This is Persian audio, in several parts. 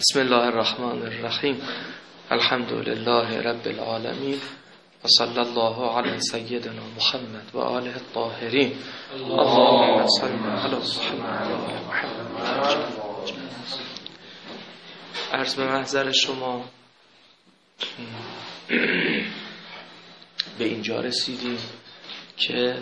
بسم الله الرحمن الرحیم. الحمد لله رب العالمین و صلی الله علی سیدنا محمد و آله الطاهرین. اللهم صل علی محمد و آل محمد. عرض به محضر شما به اینجا رسیدیم که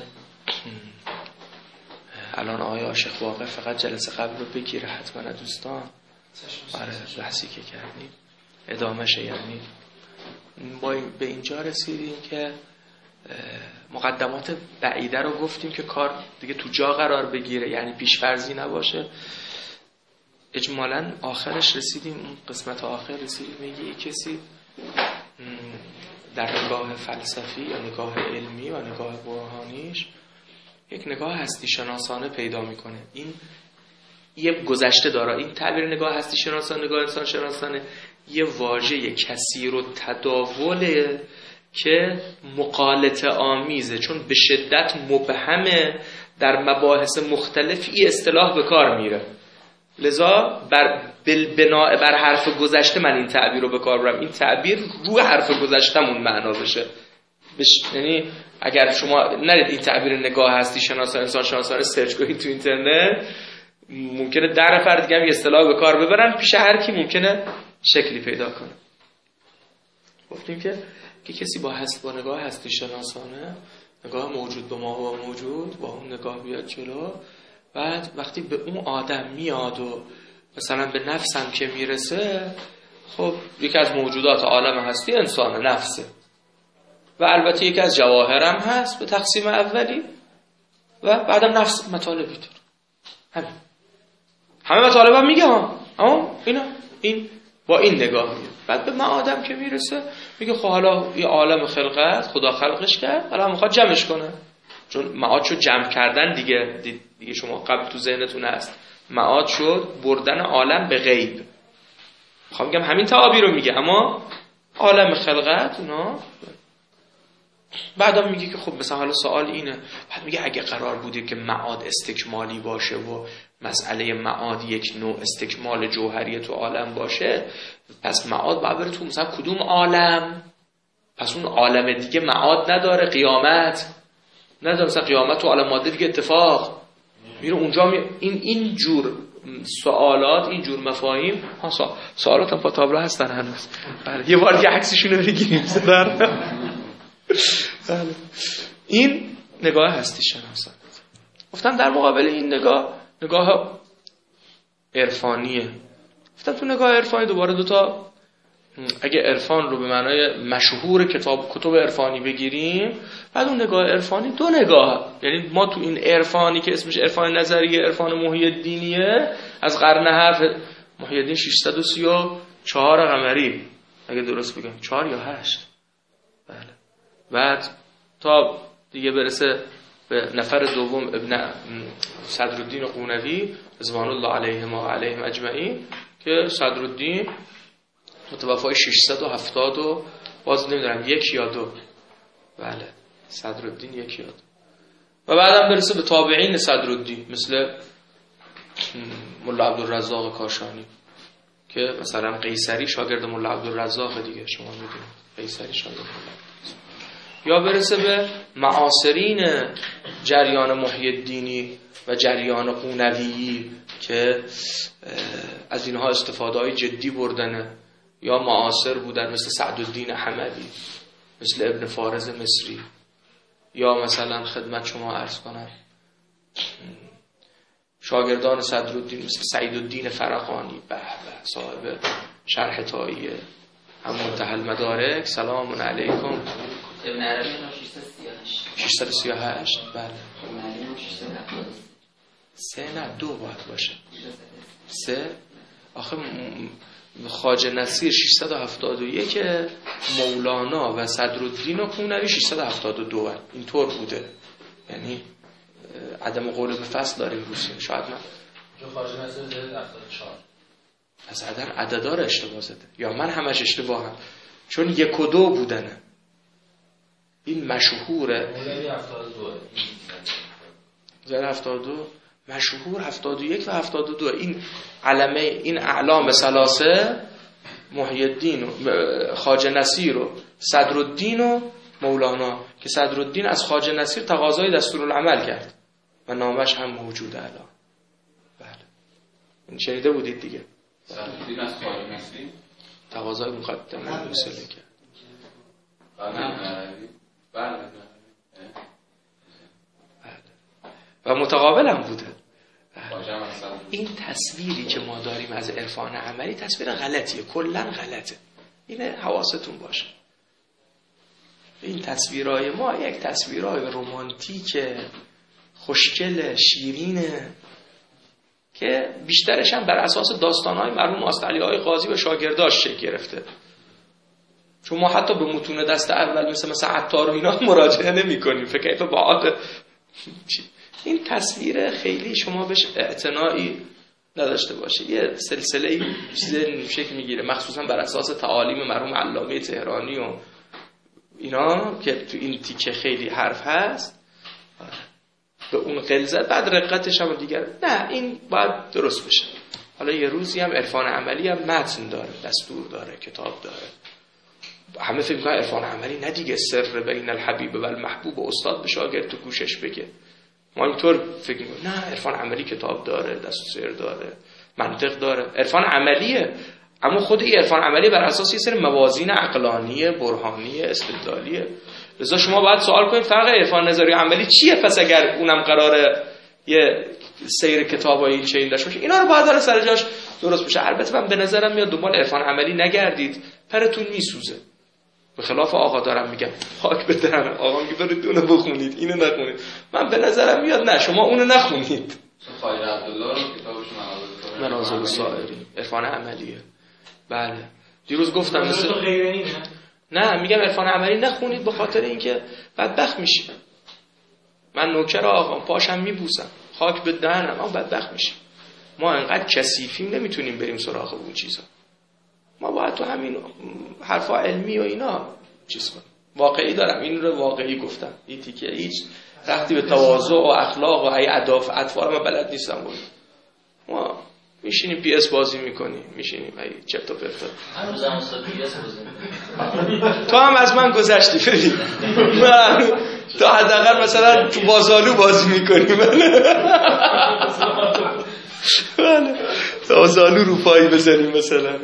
الان آقای عاشق واقع فقط جلسه قبل رو بگیره حتما دوستان. آره بحثی که کردیم ادامهشه. یعنی ما به اینجا رسیدیم که مقدمات بعیده رو گفتیم که کار دیگه تو جا قرار بگیره، یعنی پیش‌فرضی نباشه. اجمالاً آخرش رسیدیم، اون قسمت آخر رسیدیم میگه کسی در نگاه فلسفی یا نگاه علمی و نگاه برهانیش یک نگاه هستی شناسانه پیدا میکنه. این یه گذشته داره. این تعبیر نگاه هستی شناسانه، نگاه انسان شناسانه، یه واژه کثیر و تداوله که مغالطه آمیزه، چون به شدت مبهمه، در مباحث مختلفی اصطلاح به کار میره. لذا بناء بر حرف گذشته من این تعبیر رو به کار برم. این تعبیر رو حرف گذشتمون معنا بشه. یعنی اگر شما نرید این تعبیر نگاه هستی شناسانه انسان شناسانه سرچ کنید تو اینترنت، ممکنه 10 نفر دیگه هم یه اصطلاح به کار ببرن، پیش هر کی ممکنه شکلی پیدا کنه. گفتیم که کسی با نگاه هستی شناسانه، نگاه موجود به ما و موجود، با اون نگاه بیاد جلو، بعد وقتی به اون آدم میاد و مثلا به نفسم که میرسه، خب یکی از موجودات عالم هستی انسان نفسه و البته یکی از جواهرم هست به تقسیم اولی و بعدم نفس مطالبی داره. همه مطالبم میگه اما این با این نگاه میاد. بعد به من آدم که میرسه میگه خب حالا یه عالم خلقت خدا خلقش کرد، حالا میخواد جمعش کنه. چون معاد شد جمع کردن دیگه شما قبل تو ذهنتون هست، معاد شد بردن عالم به غیب. میخوام میگم همین تعابیر رو میگه، اما عالم خلقت اونا. بعدم میگه که خب مثلا حالا سوال اینه، بعد میگه اگه قرار بوده که معاد استکمالی باشه و مسئله معاد یک نوع استکمال جوهری تو عالم باشه، پس معاد باید بره تو مثلا کدوم عالم؟ پس اون عالم دیگه معاد نداره، قیامت نداره. مثلا قیامت تو عالم ماده دیگه اتفاق میره اونجا. این جور سوالات، این جور مفاهیم، سوالات هم با تابلو هستن هنوز. یه بار دیگه عکسشون رو بگیریم. این نگاه هستی شناسانه. گفتم در مقابل این نگاه عرفانیه. گفتم تو نگاه عرفانی دوباره دوتا، اگه عرفان رو به معنای مشهور کتب عرفانی بگیریم، بعد اون نگاه عرفانی دو نگاه، یعنی ما تو این عرفانی که اسمش عرفان نظریه، عرفان محی الدینیه، از قرن 7 محی الدین 634 قمری اگه درست بگم، 4 یا 8. بله. بعد تا دیگه برسه به نفر دوم ابن صدرالدین قونوی رضوان الله علیهم و علیهم اجمعین، که صدرالدین متوفای 670 و باز نمیدونم 1 یا 2. بله صدرالدین 1 یا 2. و بعدم برسه به تابعین صدرالدین مثل مولا عبدالرزاق کاشانی، که مثلا قیصری شاگرد مولا عبدالرزاق دیگه، شما میدونید قیصری شاگرد مولا، یا برسه به معاصرین جریان محی الدینی و جریان قونویی که از اینها استفاده‌های جدی بردنه، یا معاصر بودن مثل سعدالدین حمدی، مثل ابن فارز مصری، یا مثلا خدمت شما عرض کنم شاگردان صدرالدین مثل سعیدالدین فرقانی، صاحب شرح طائیه، هم منتهى المدارک. سلام علیکم. ابن عربی 638. بله. ابن عربی 3 نه 2 باید باشه. 3 آخه خواجه نصیر 671، مولانا و صدرالدین و قونوی 672. اینطور بوده، یعنی عدم قول به فصل داریم روسیه. شاید من جو خواجه نصیر 74 از عددا رو اشتباه زده، یا من همش اشتباهم، چون 1 و 2 بودنه. این مشهوره. مولوی 72 72 مشهور 71 و 72 این علمه، این اعلام ثلاثه، محی الدین و خواجه نصیر و صدرالدین و مولانا، که صدرالدین از خواجه نصیر تقاضای دستورالعمل کرد و نامش هم موجوده الان. بله این شنیده بودید دیگه. صدرالدین از خواجه نصیر تقاضای مقدمه وصله کرد. بله. و متقابل هم بوده. این تصویری که ما داریم از عرفان عملی تصویر غلطیه، کلا غلطه. اینه حواستون باشه. این تصویرهای ما یک تصویرهای رمانتیک خوشگل شیرینه که بیشترش هم بر اساس داستانهای مرحوم آستعلیهای قاضی و شاگرداش شکل گرفته. چون ما حتی به متون دست اول مثل عطار و اینا مراجعه نمی کنیم. فکر کنم بعد این تصویر خیلی شما بهش اعتنایی نداشته باشه. یه سلسله چیز شکل میگیره مخصوصا بر اساس تعالیم مرحوم علامه تهرانی و اینا که تو این تیکه خیلی حرف هست به اون غلظت، بعد رقتش هم دیگر نه، این باید درست بشه. حالا یه روزی هم عرفان عملی هم متن داره، دستور داره، کتاب داره. همه فکر می‌کنن عرفان عملی نه دیگه، سر بین الحبیب و المحبوب، استاد به شاگرد تو گوشش بگه. ما اینطور فکر می‌کنیم نه، عرفان عملی کتاب داره، دستور داره، منطق داره. عرفان عملیه، اما خود این عرفان عملی بر اساس یه سری موازین عقلانی، برهانی، استدلالیه. لذا شما باید سوال کنید فرق عرفان نظری و عملی چیه؟ پس اگر اونم قراره یه سیر کتابای این چین داشته باشه، اینا رو باید داره سر جاش درست بشه. البته من به نظرم میاد دنبال عرفان عملی نگردید، پرتون میسوزه. به خلاف آقا دارم میگم، خاک به درن آقا میگه برید اونو بخونید، اینو نخونید. من به نظرم میاد نه، شما اونو نخونید. خالد عبدالله رو کتابش منازل الصائرین عرفان عملیه. بله دیروز گفتم مثل نه میگم عرفان عملی نخونید به خاطر اینکه بدبخت میشید. من نوکر آقام پاشم میبوسم، خاک به دهنم، اما بدبخت میشیم. ما انقدر کثیفیم نمیتونیم بریم سراغ اون چیزا. ما باید تو همین حرفا علمی و اینا چیز کنیم. واقعی دارم، این رو واقعی گفتم. این تیکه هیچ ربطی به تواضع و اخلاق و ای اداف اطفال من بلد نیستم بود. ما میشینیم پی اس بازی میکنیم، میشینیم ای چرت و پرت. هنوزم استاد پی اس بازی میکنه. تو هم از من گذشتی ببین. تو حداقل مثلا تو بازالو بازی میکنی. بازالو رو پایی بزنیم مثلا.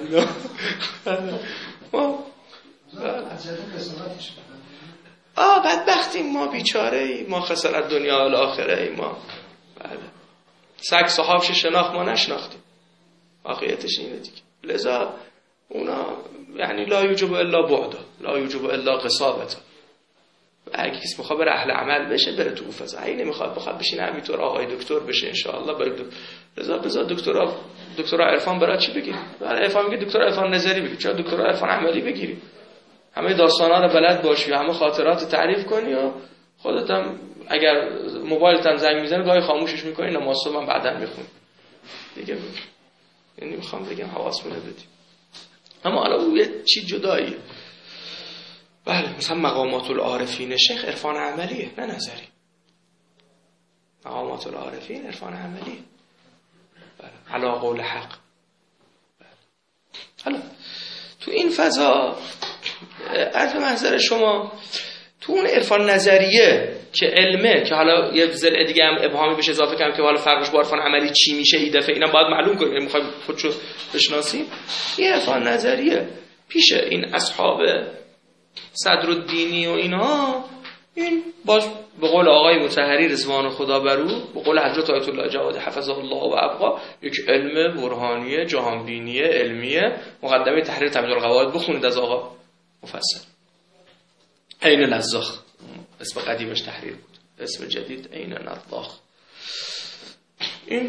بدبختیم ما، بیچاره ای ما، خسارت دنیا و الاخره ای ما. بله سگ صحابش شناخت ما نشناختیم، واقعیتش اینه دیگه. لذا اونا یعنی لا یوجب الا بعدا، لا یوجب الا قصابتا. اگه کسی میخواد بره اهل عمل بشه بره تو فضا، اگه نمیخواد بخواد بشینه همینطور آقای دکتر بشه ان شاء الله بره. لذا بذار دکترا عرفان برای چی بگیری؟ برای عرفان میگه دکترا عرفان نظری بگیری، چرا دکترا عرفان عملی بگیری؟ همه داستانا رو بلد باشی، همه خاطرات تعریف کنی و خودت هم اگر موبایلت هم زنگ میزنه گاهی خاموشش میکنی، نماز صبح هم بعداً میخونی دیگه. یعنی میخوام بگم حواسمون بدیم. اما حالا اون یه چیز جداییه. بله مثلا مقامات العارفین شیخ عرفان عملیه نه نظری. مقامات العارفین عرفان عملیه. بله علی قول حق. بله. حالا تو این فضا عرف محضر شما تو اون عرفان نظریه که علمه، که حالا یه ضلع دیگه هم ابهامی بشه اضافه کنم که حالا فرقش با عرفان عملی چی میشه این دفعه، اینا باید معلوم کنیم. میخوایم خودشو بشناسیم. این عرفان نظریه پیش این اصحاب صدرالدینی و اینا، این باز به قول آقای مطهری رضوان خدا برو، به قول حضرت آیت الله جواد حفظه الله و ابقا، یک علم برهانیه جهانبینیه علمیه. مقدمه تحریر تمهید القواعد بخونید از آقا مفصل. عین نزاخ اسم قدیمش تحریر بود، اسم جدید عین نزاخ. این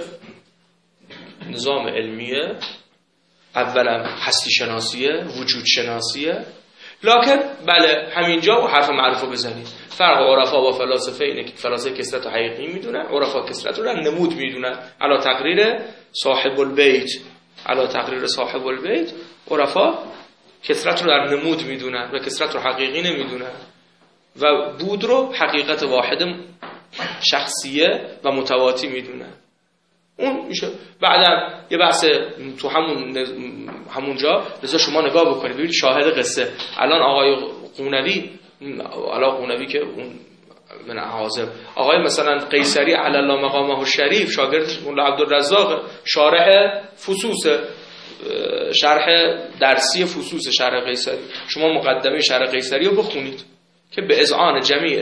نظام علمیه، اولا هستی شناسیه، وجود شناسیه. لکن بله همینجا و حرف معروفو بزنید. فرق عرفا با فلاسفه اینه که فلاسفه کثرت و حقیقی میدونن، عرفا کثرت رو نمود میدونن علی تقریر صاحب البیت. علی تقریر صاحب البیت عرفا کثرت رو در نمود میدونن و کثرت رو حقیقی نمیدونن و بود رو حقیقت واحد شخصیه و متواتی میدونه. اون میشه بعدم یه بحث تو همونجا لذا شما نگاه بکنید ببینید شاهد قصه. الان آقای قونوی که اون من حاضر آقای مثلا قیصری علی الله مقامه الشریف شاگردش مولا عبدالرزاق شارح فصوص شرح درسی فصوص شرح قیصری، شما مقدمه شرح قیصری رو بخونید که به اذعان جمیع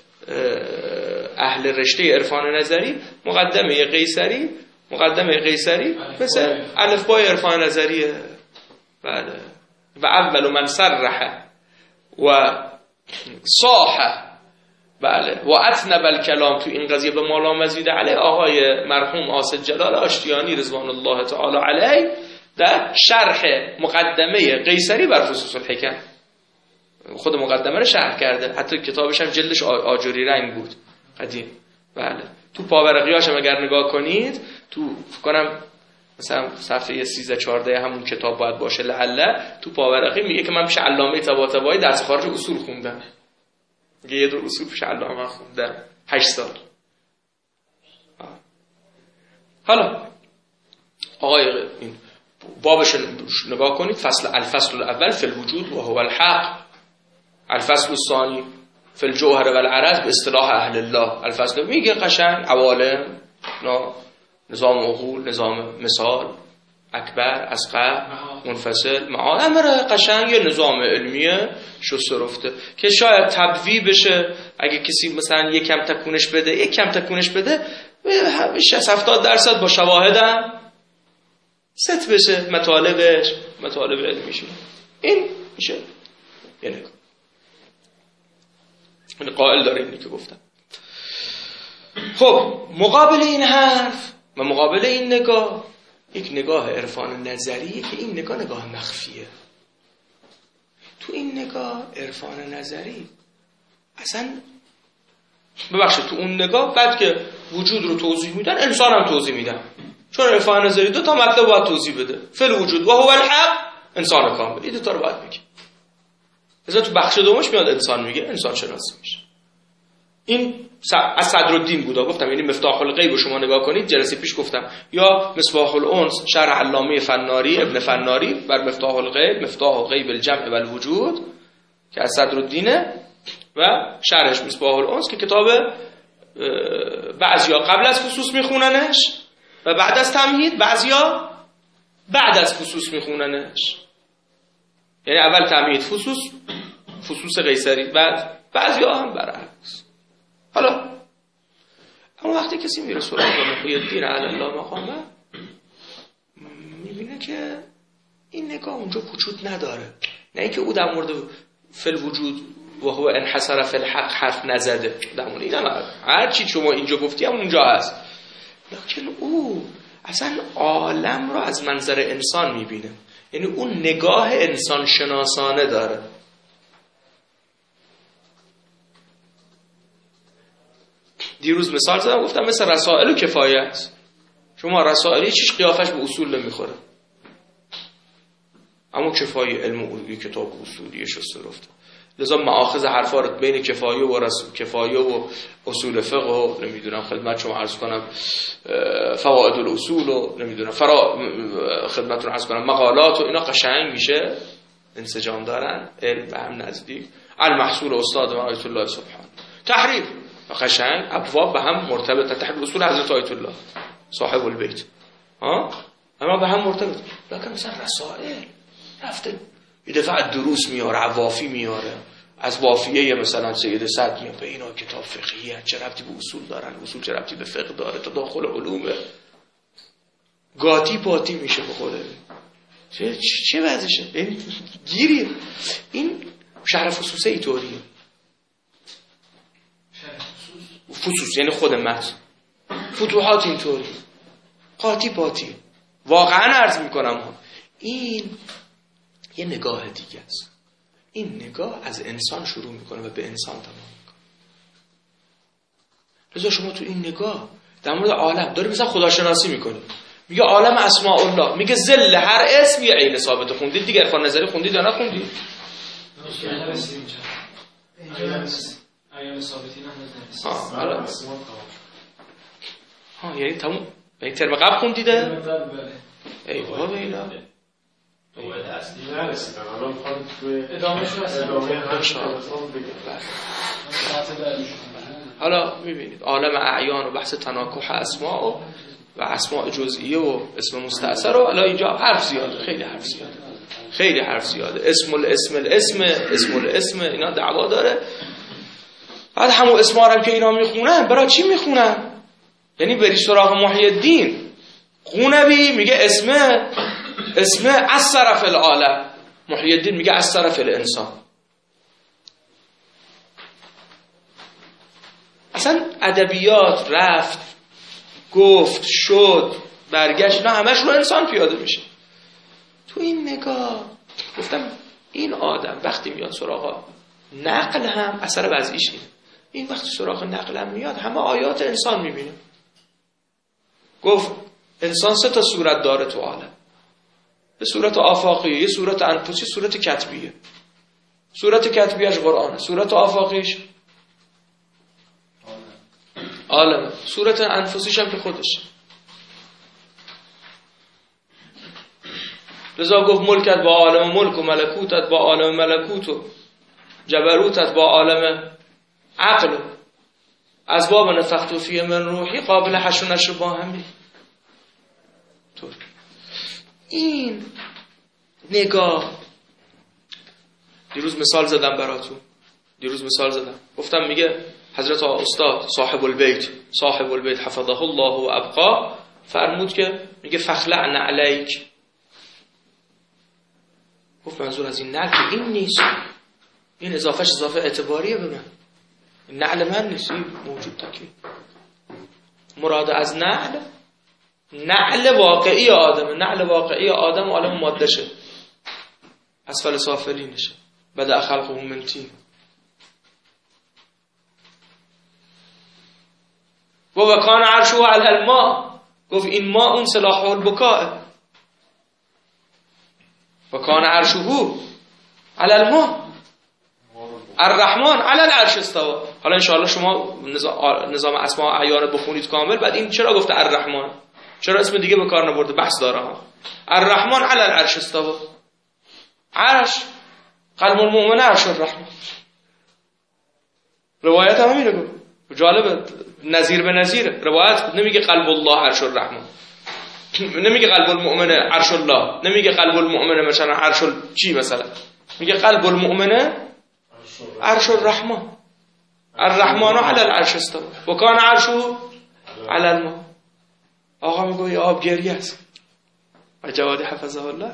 اهل رشته عرفان نظری مقدمه قیصری مثل الفبای عرفان نظریه. بله. و اول من صرح و صاح بله و اثنب الکلام تو این قضیه به مولا مزید علیه آقای مرحوم آصد جلال آشتیانی رضوان الله تعالی علیه در شرح مقدمه قیصری بر فصوص الحکم خود مقدمه رو شرح کرده، حتی کتابش هم جلدش آجوری رنگ بود قدیم. بله تو پاورقیاش هم اگر نگاه کنید تو فکر کنم مثلا صفحه 13-14 همون کتاب باید باشه لعله، تو پاورقی میگه که من پیش علامه طباطبایی درس خارج اصول خوندم، میگه یه دور اصول پیش علامه خوندم 8 سال. حالا آقای این بابش نگاه کنید، الفصل الاول فی الوجود و هو الحق، الفصل الثانی فی الجوهر و العرض به اصطلاح اهل الله. الفصل میگه قشنگ عوالم، نظام عقول، نظام مثال، اکبر، اصغر، منفصل، امر قشنگ یه نظام علمیه شسته رفته که شاید تبوی بشه اگه کسی مثلا یکم تکونش بده 60-70% با شواهدم ست بشه مطالب علمی شه. این میشه یعنی قائل داره اینی که گفتم. خب مقابل این حرف و مقابل این نگاه یک نگاه عرفان نظریه که این نگاه مخفیه. تو این نگاه عرفان نظری اصلا ببخشید تو اون نگاه بعد که وجود رو توضیح میدن انسان هم توضیح میدن، چون عرفان نظری 2 تا مطلب باید توضیح بده، فعل وجود و هو الحق، انسان کامل، این 2 تا رو باید بگه. مثلا تو بخش دومش میاد انسان میگه، انسان شناسی میشه. این از صدرالدین بودا گفتم، یعنی مفتاح الغیب رو شما نگاه کنید، جلسه پیش گفتم، یا مصباح الانس شرح علامه فناری ابن فناری بر مفتاح الغیب، مفتاح غیب الجمع و الوجود که از صدرالدینه، و شرحش مصباح الانس که کتاب بعضیا قبل از فصوص میخوننش و بعد از تمهید، بعضیا بعد از فصوص میخوننش، یعنی اول تمهید فصوص قیصری، بعد بعضیا هم برعکس. حالا اما وقتی کسی میره سراغ محی الدین علی الله مقامه میبینه که این نگاه اونجا وجود نداره، نه اینکه او در مورد فل وجود و هو انحصر فی الحق حرف نزده، در مورد این هر چی شما اینجا گفتی هم اونجا هست، لیکن او اصلا عالم رو از منظر انسان میبینه، یعنی اون نگاه انسان شناسانه داره. دیروز مثال زدم گفتم مثل رسائل و کفایت، شما رسائلی چیش قیافش به اصول نمیخوره، اما کفایه علم کتاب اصولیه شسته رفته، لذا مآخذ حرفا رو بین کفایه و اصول فقه و نمیدونم خدمت شما عرض کنم فوائد الاصول و نمیدونم خدمتتون عرض کنم مقالات و اینا قشنگ میشه انسجام دارن، علم به هم نزدیک، المحصول استاد آیت الله سبحان تحریف قشنگ ابواب به هم مرتبط، تحت اصول حضرت آیت الله صاحب البیت اما به هم مرتبط. لکن مثلا رسائل رفته یه دفعه دروس میاره، عوافی میاره، از وافیه مثلا سید صدر میاره، به اینا کتاب فقهیه چه ربطی به اصول دارن، اصول چه ربطی به فقه داره، تا داخل علومه، گاتی پاتی میشه به خوده. چه وضعشه؟ این گیریه. این شرح فصوصه ای طوریه، فصوص یعنی خود متن، فتوحات اینطوری قاطی پاتی. واقعا عرض میکنم این یه نگاه دیگه است، این نگاه از انسان شروع میکنه و به انسان تمام میکنه. لذا شما تو این نگاه در مورد عالم داری مثلا خداشناسی میکنی، میگه عالم اسماء الله، میگه ذل هر اسم یه عین ثابت. خوندید دیگه عرفان نظری خوندید یا نخوندید؟ ایام ثابتین هم بزنید. حالا یعنی تموم یک ترم قبل خوندیده؟ بله. ای بابا اینا دوباره اصلی نرسیدن. حالا میخوام توی ادامهش رو ادامه هم حالا میبینید عالم اعیان و بحث تناکح اسماء و اسماء جزئیه و اسم مستأثر و الان اینجا حرف زیاده، خیلی حرف زیاده. اسم الاسم اینا دعوا داره. بعد همون اسما هم که اینا میخونن برای چی میخونن؟ یعنی بری سراغ محی الدین قونبی میگه اسم از طرف العالم، محی الدین میگه از طرف الانسان. اصلا ادبیات رفت گفت شد برگشت، نه همش رو انسان پیاده میشه. تو این نگاه گفتم این آدم وقتی میاد سراغ نقل هم اثر وضعیش اینه. این وقتی سراغ نقل هم میاد همه آیات انسان میبینه. گفت انسان 3 صورت داره تو عالم، یه صورت آفاقیه، یه صورت انفسی، صورت کتبیه. صورت کتبیش قرآنه، صورت آفاقیش عالمه، صورت انفسیش هم که خودش. لذا گفت ملکت با عالم ملک و ملکوتت با عالم ملکوت و جبروتت با عالم عقل. از باب نفخت فیه من روحی قابل حش و نشر با همی. این نگاه دیروز مثال زدم براتون، گفتم میگه حضرت استاد صاحب البیت حفظه الله و ابقا فرمود که میگه فخلعن علیک. گفت منظور از این نعل که این نیست، این اضافهش اضافه اعتباریه به من، این نعل من نیست، این موجود تکی. مراد از نعل واقعی آدم، نعل واقعی آدم و عالم ماده شه، اسفل سافلینشه، بدأ خلقه من طین. و کان عرشه علی الماء، گفت این ما اون سلاح البکاء. و کان عرشه علی الماء الرحمن علی العرش استوى. حالا انشاءالله شما نظام اسماء اعیان بخونید کامل. بعد این چرا گفته الرحمن؟ چرا اسم دیگه به کار نبرده؟ بحث داره ها. الرحمن علی العرش استوى. عرش قلب المؤمن عرش الرحمن. روایت هم همینه گفت. جالبه، نظیر به نظیره. روایت نمیگه قلب الله عرش الرحمن، نمیگه قلب المؤمن عرش الله، نمیگه قلب المؤمن مثلا عرش چی، مثلا میگه قلب المؤمن عرش الرحمن. الرحمن علی العرش استوى و کان عرشه علی الماء. آقا میگه آب گریه است. و جواد حفظه الله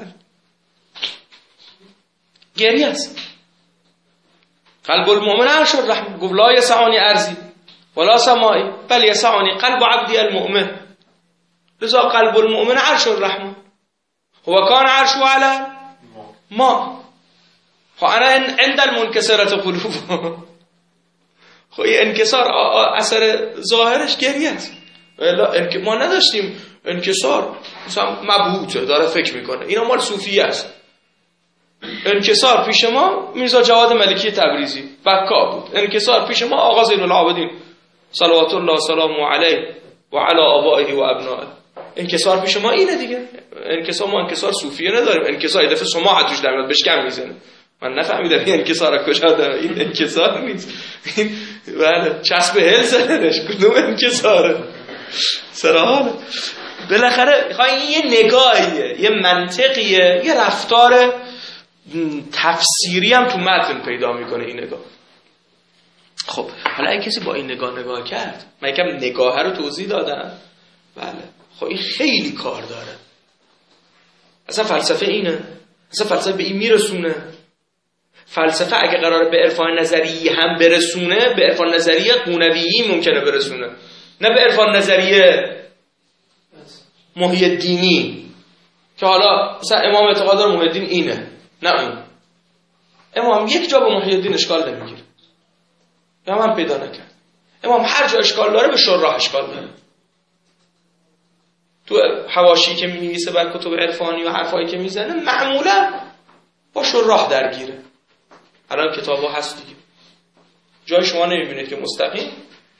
گریه است. قلب المؤمن عرش الرحمن. گفت لا یسعنی ارضی ولا سمائی بل یسعنی قلب عبدی المؤمن. لذا قلب المؤمن عرش الرحمن و کان عرشه علی ما. خب انا عند المنکسرات قلوب. خب این انکسار اثر ظاهرش گریه است. ما نداشتیم انکسار مثلا مبهوته داره فکر میکنه، اینا مال صوفیه است. انکسار پیش ما میرزا جواد ملکی تبریزی بکا بود. انکسار پیش ما آقا زین العابدین صلوات الله سلام علیه و علی آبائه و ابنائه. انکسار پیش ما اینه دیگه. انکسار ما انکسار صوفیه نداریم. انکسار یه دفعه شما حدوش در میاد بشکم میزنه. من نفهمیدم این انکسار کجا داره. این انکسار نیست. این بله چسب هل زدنش کدوم انکساره. سراحاله بالاخره این یه نگاهیه، یه منطقیه، یه رفتار تفسیری هم تو متن پیدا میکنه این نگاه. خب حالا اگه کسی با این نگاه کرد، من یکم نگاه رو توضیح دادم، بله خب این خیلی کار داره. اصلا فلسفه اینه، اصلا فلسفه به این میرسونه. فلسفه اگه قراره به عرفان نظری هم برسونه، به عرفان نظری قونویی ممکنه برسونه، نه به عرفان نظری محی الدینی که حالا مثلا امام اعتقاد داره محی الدین اینه، نه اون. امام یک جا به محی الدین اشکال نمیگیره، امام پیدا نکرد. امام هر جا اشکال داره به شراح اشکال داره. تو حواشی که می‌نویسه بر کتب عرفانی و حرفایی که میزنه معمولا با شراح درگیره. الان کتابا هست دیگه. جای شما نمیبینید که مستقیم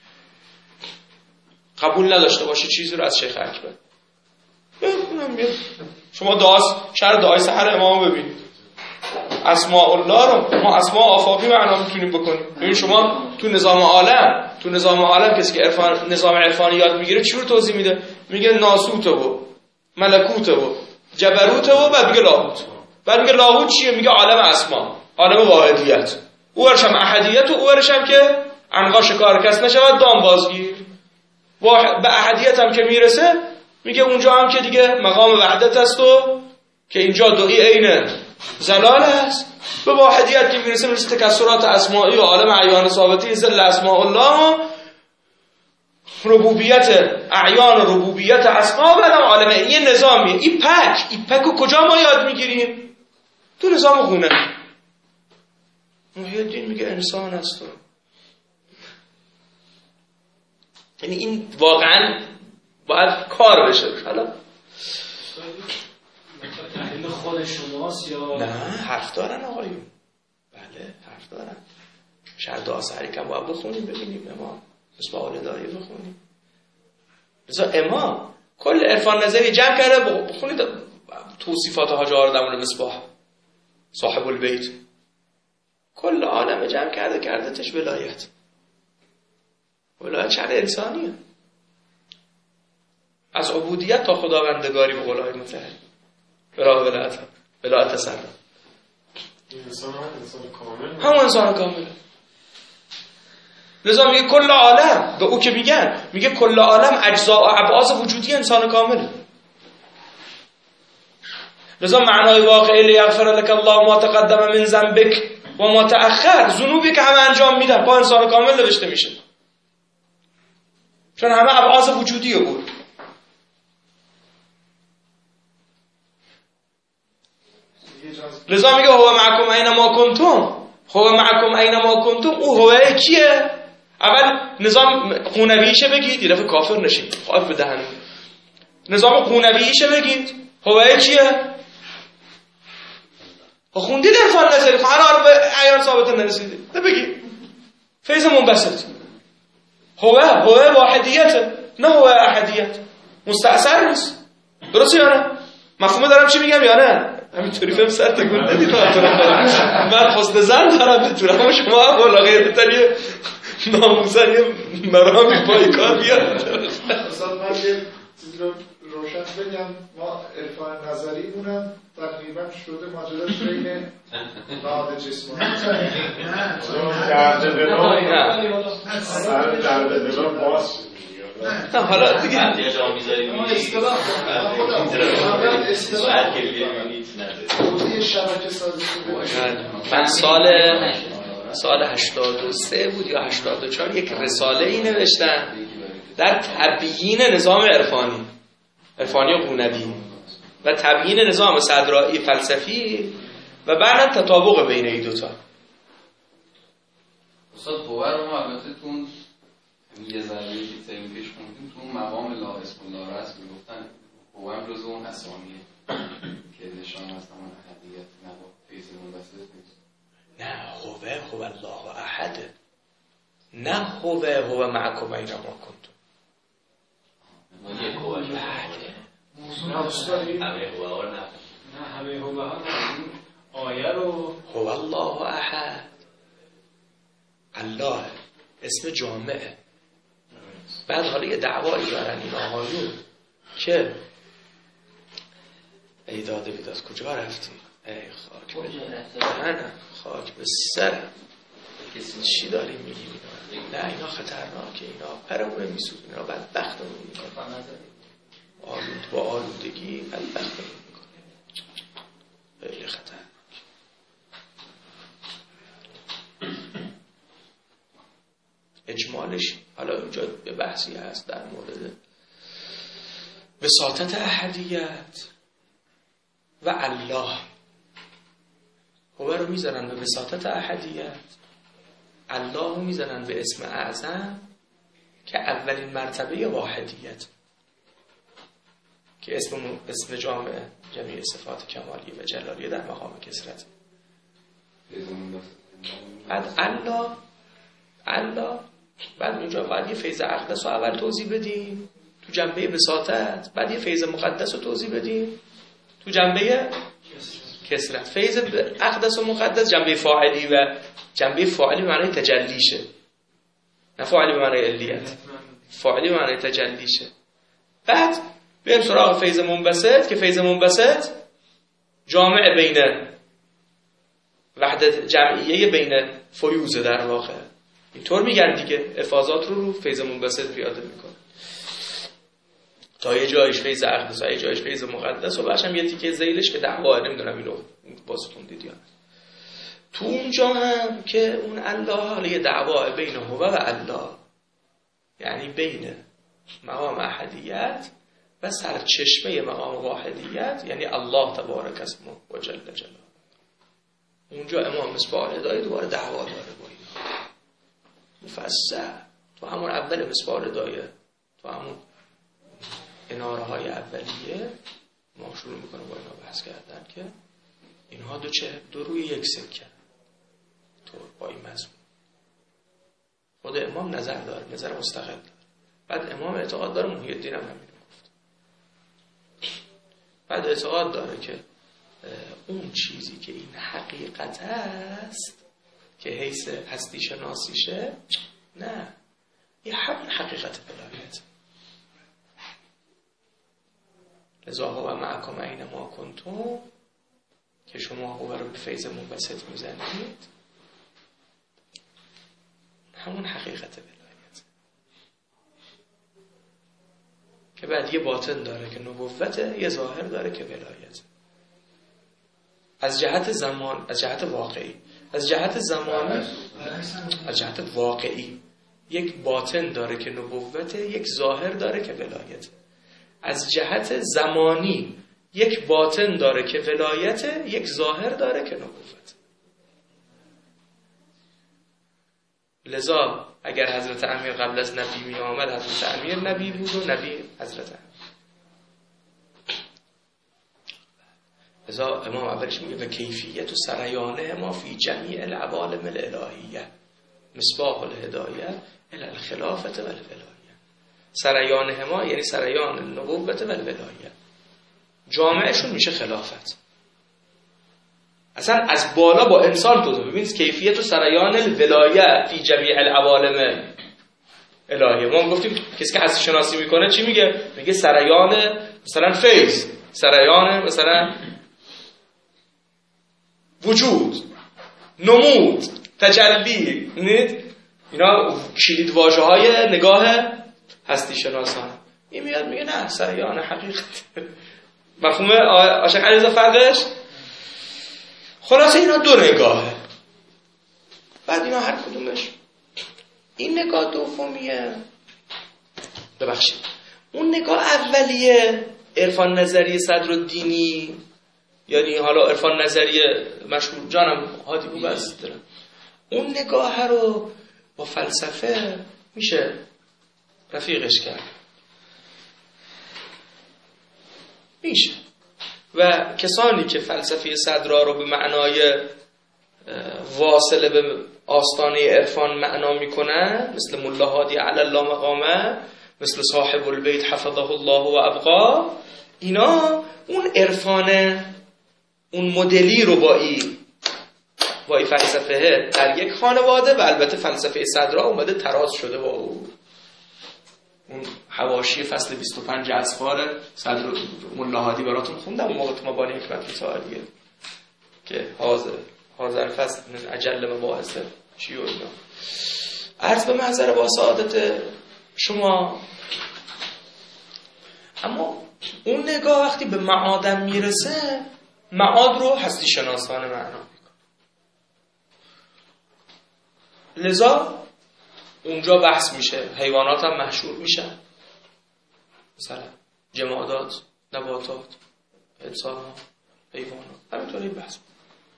قبول نداشته باشه چیزی رو از شیخ اکبر. شما شرح دعای سحر امام ببینید، اسماء الله رو ما اسماء آفاقی معنا میتونیم بکنیم. ببین شما تو نظام عالم کسی که نظام عرفانی یاد میگیره چی رو توضیح میده؟ میگه ناسوت و ملکوت و جبروت و بعد میگه لاهوت. بعد میگه لاهوت چیه؟ میگه عالم اسما، عالم واحدیت. او ورشم احدیت و او ورشم که عنقا شکار کس نشود دام بازگیر. به احدیت هم که میرسه میگه اونجا هم که دیگه مقام وحدت است و که اینجا دوئی عین زلال است. به واحدیت که میرسه تکسرات اسماعی و عالم اعیان ثابتی ذل اسماء الله، ربوبیت اعیان و ربوبیت اسما و بعدم عالم. این یه نظامیه. این پک رو کجا ما یاد میگیریم؟ تو نظام خونه. محی الدین میگه انسان است. یعنی این واقعا باید کار بشه. حالا تحلیل خود شماست یا نه؟ حرف دارن آقایون. بله حرف دارن. شرط آثاری که باید بخونیم ببینیم. امام مصباح الهدایه بخونیم. لذا امام کل عرفان نظری جمع کرده. بخونید توصیفات حاج آردمون مصباح صاحب البیت، کل عالم جمع کرده تش ولایت شرط انسانیه، از عبودیت تا خداوندگاری به قول های متحد ولایت سر. انسان هم انسان کامل، همون انسان کامله. لذا میگه کل عالم، به او که میگه کل عالم اجزا و ابعاض وجودی انسان کامله. لذا معنای واقعی لیغفر لك الله ما تقدم من ذنبک و ما تأخر، ذنوبی که همه انجام میدن با انسان کامل نوشته میشه، چون همه ابعاض وجودی بود. لذا میگه هو معکم اینما کنتم. او هوه کیه؟ اول نظام قونویشه بگید، یه دفعه کافر نشید خواهد بدهن. نظام قونویشه بگید، هوه کیه؟ خوندید عرفان نظری، هر به عیان ثابت نرسیدید بگید فیض منبسط. هوه واحدیت، نه هوه احدیت. مستأثر نیست. درسته یا نه؟ مفهوم دارم چی میگم یا نه؟ همینطوری فهم سر تکون ندید. من حسن زن دارم میتونم، اما شما هم والا غیرتن ناموسن یه مرامی پای کار بیاد. اصلا من یه چیز رو روشن بگم، ما عرفان نظری مونم تقریبا شده ماجراش بین بعد جسمانی درد دلان باز حالا دیگه من سال 83 بود یا 84 یک رساله ای نوشتم در تبیین نظام عرفانی قونوی و تبیین نظام صدرائی فلسفی و بعد تطابق بین این دوتا. استاد باور رو ما البته تون یه ذره که تیم پیش خوندیم تو مقام لا اسم الله راست میگفتن هوام روز اون اسامیه که نشان از تمام احدیت نه با فیض منبسط نیست. نه هو الله احد، نه هو معکم اینما کنتم. یک هو همه هو آیه رو هو الله احد، الله اسم جامعه. بعد حالا یه دعوایی دارن این آقایون که ای داده بیداد کجا رفتی؟ ای خاک نه خاک به سرم، چی داری میگی؟ نه اینا خطرناکه، اینا پرمونه میسود، اینا بدبختمون میکنه، با آلودگی بدبختمون میکنه، خیلی خطرناک. اجمالش حالا اونجا به بحثی هست در مورد وساطت احدیت و الله. هو رو میذارن به وساطت احدیت، الله رو میذارن به اسم اعظم که اولین مرتبه واحدیت، که اسم جامع جمیع صفات کمالی و جلالی در مقام کثرت. بعد الله. بعد اونجا باید یه فیض اقدس رو اول توضیح بدیم تو جنبه بساطت، بعد یه فیض مقدس رو توضیح بدیم تو جنبه کسرت. فیض اقدس و مقدس جنبه فاعلی و جنبه فاعلی به معنی تجلیشه، نه فاعلی به معنی علیت، فاعلی به معنی تجلیشه. بعد بریم سراغ فیض منبسط که فیض منبسط جامع بین وحدت جمعیه بین فیوزه در واقع. اینطور میگن دیگه، افاضات رو فیض منبسط پیاده میکنه تا یه جایش فیض اقدس و یه جایش فیض مقدس و باشم یه تیکه زیلش که دعوا نمیدونم اینو باستون دیدی. تو اونجا هم که اون الله حالا یه دعوا بین هو و الله، یعنی بین مقام احدیت و سرچشمه مقام واحدیت، یعنی الله تبارک اسمه و جل جلاله. اونجا امام مصباح الهدایه دوباره دعوا داره با اینا مفصل. تو همون اول مصباح الهدایه، تو همون اناره های اولیه ما شروع میکنه با اینا بحث کردن که اینها دو روی یک سکه تو با این مضمون. خود امام نظر داره، نظر مستقل داره. بعد امام اعتقاد داره، محی الدین هم همین گفت. بعد اعتقاد داره که اون چیزی که این حقیقت است که حیث هستی شناسیشه، نه، یه همون حقیقت ولایت. لذا هو معکم اینما کنتم، که شما هو رو به فیض منبسط میزنید، همون حقیقت ولایت که بعد یه باطن داره که نبوته، یه ظاهر داره که ولایت. از جهت زمان، از جهت واقعی، از جهت زمانی، از جهت واقعی یک باطن داره که نبوته، یک ظاهر داره که ولایت. از جهت زمانی یک باطن داره که ولایت، یک ظاهر داره که نبوت. لذا اگر حضرت امیر قبل از نبی می آمد، حضرت امیر نبی بود و نبی حضرت امیر. لذا امام اولش میگه و کیفیت و سریانه ما فی جمیع العوالم الالهیه مصباح الهدایه الی الخلافت و الولایه. سریانه ما یعنی سریان النبوت و الولایه، جامعشون میشه خلافت. اصلا از بالا با انسان توضیح ببینید کیفیت و سریان الولایه فی جمیع العوالم الهیه. ما گفتیم کسی که هستی شناسی میکنه چی میگه؟ میگه سریان مثلا فیض، سریان مثلا وجود، نمود، تجلی. ببینید اینا کلید واژه های نگاه هستی شناسان. این میاد میگه نه، سریان حقیقت. مفهوم عاشق علیرضا فرقش؟ خلاصه اینا دو نگاهه. بعد اینا هر کدومش، این نگاه دومیه، ببخشید اون نگاه اولیه عرفان نظری صدرالدینی، یعنی حالا عرفان نظری مشهور جانم هادی بوبست دارم، اون نگاه رو با فلسفه میشه رفیقش کرد، میشه. و کسانی که فلسفه صدرا رو به معنای واصله به آستانه عرفان معنا میکنن، مثل ملا هادی علی الله مقامه، مثل صاحب البیت حفظه الله و ابقا، اینا اون عرفان اون مدلی رو با این فلسفه در یک خانواده، و البته فلسفه صدرا اومده تراز شده با اون حواشی فصل 25 اسفار صدر ملا هادی براتون خوندم اون موقع تو مبانی حکمت مسائلیه که حاضر فصل من اجل مباحث چی و اینا. عرض به محضر با سعادت شما. اما اون نگاه وقتی به معادم میرسه، معاد رو هستی شناسانه معنا میکنه. لذا اونجا بحث میشه، حیوانات هم محشور میشن، مثلا جمادات، نباتات، انسان ها، حیوانات، همینطوری بحث میشه.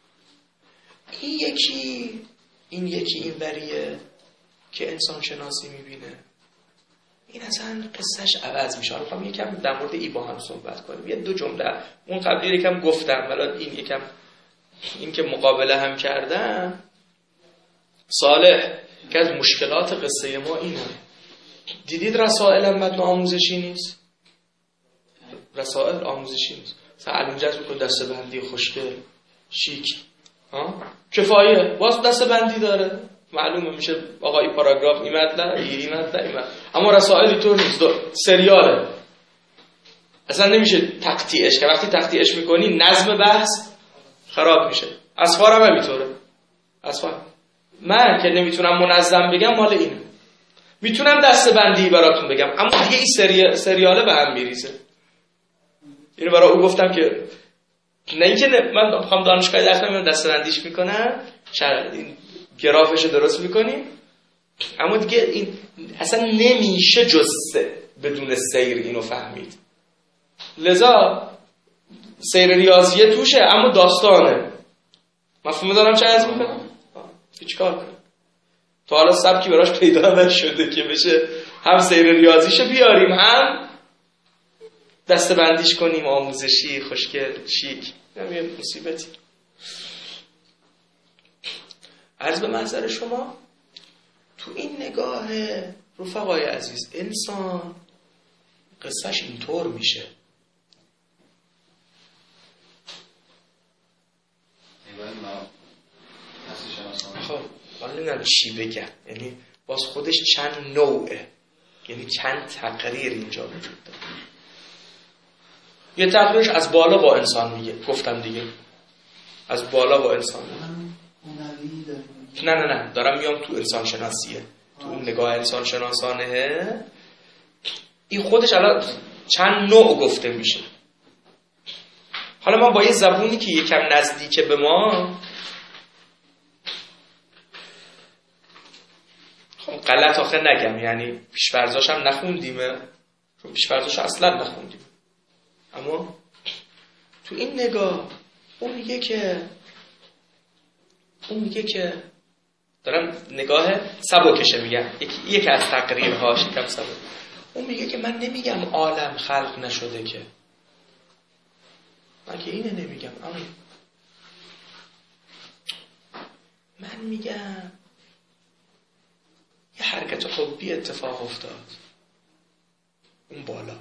این یکی این وریه که انسان شناسی میبینه، این اصلا قصهش عوض میشه. حالا میخوام یکم در مورد ای با هم صحبت کنیم. یه دو جمله اون قبلی یکم گفتم، ولی این که مقابله هم کردم. صالح که از مشکلات قصه ما اینه. دیدید رسائل هم متن آموزشی نیست؟ رسائل آموزشی نیست. مثلا علم جذب کن دسته‌بندی خوشگل شیک کفایه، باز دسته‌بندی داره، معلومه میشه آقا این پاراگراف این مطلب. اما رسائل تو نیست، سریاله، اصلا نمیشه تقطیعش، که وقتی تقطیعش میکنی نظم بحث خراب میشه. اسفار هم همینطوره. اسفار من که نمیتونم منظم بگم مال اینه، میتونم دسته‌بندی براتون بگم، اما دیگه این سریاله به هم میریزه. اینو برای او گفتم که نه اینکه من بخوام دانشگاه درس بدم دسته‌بندیش میکنم، این گرافش درست میکنیم، اما دیگه این اصلا نمیشه جز بدون سیر اینو فهمید. لذا سیر ریاضیه توشه اما داستانه. مفهوم دارم چه عرض میکنم؟ هیچ کار کنم تا حالا سبکی براش پیدا نشده که بشه هم سیر ریاضیشو بیاریم هم دسته‌بندیش کنیم آموزشی خوشگل شیک. یه مصیبتی. عرض به منظر شما تو این نگاه رفقای عزیز انسان قصهش اینطور میشه. خب حالا نمیدونم چی بگم، یعنی باز خودش چند نوعه، یعنی چند تقریر اینجا وجود داره. یه تقریرش از بالا با انسان میگه، گفتم دیگه از بالا با انسان میگه. نه دارم میام تو انسان شناسیه، تو اون نگاه انسان شناسانه این خودش الان چند نوع گفته میشه. حالا من با یه زبونی که یکم نزدیکه به ما، خب غلط آخه نگم، یعنی پیش‌فرضاش هم نخوندیمه، چون پیش‌فرضاش اصلا نخوندیم، اما تو این نگاه اون میگه که دارم نگاه سبکشه میگم، یکی از تقریرهاش یکم سبک. اون میگه که من نمیگم عالم خلق نشده، که من که اینه نمیگم، اما من میگم یه حرکت حبی اتفاق افتاد اون بالا،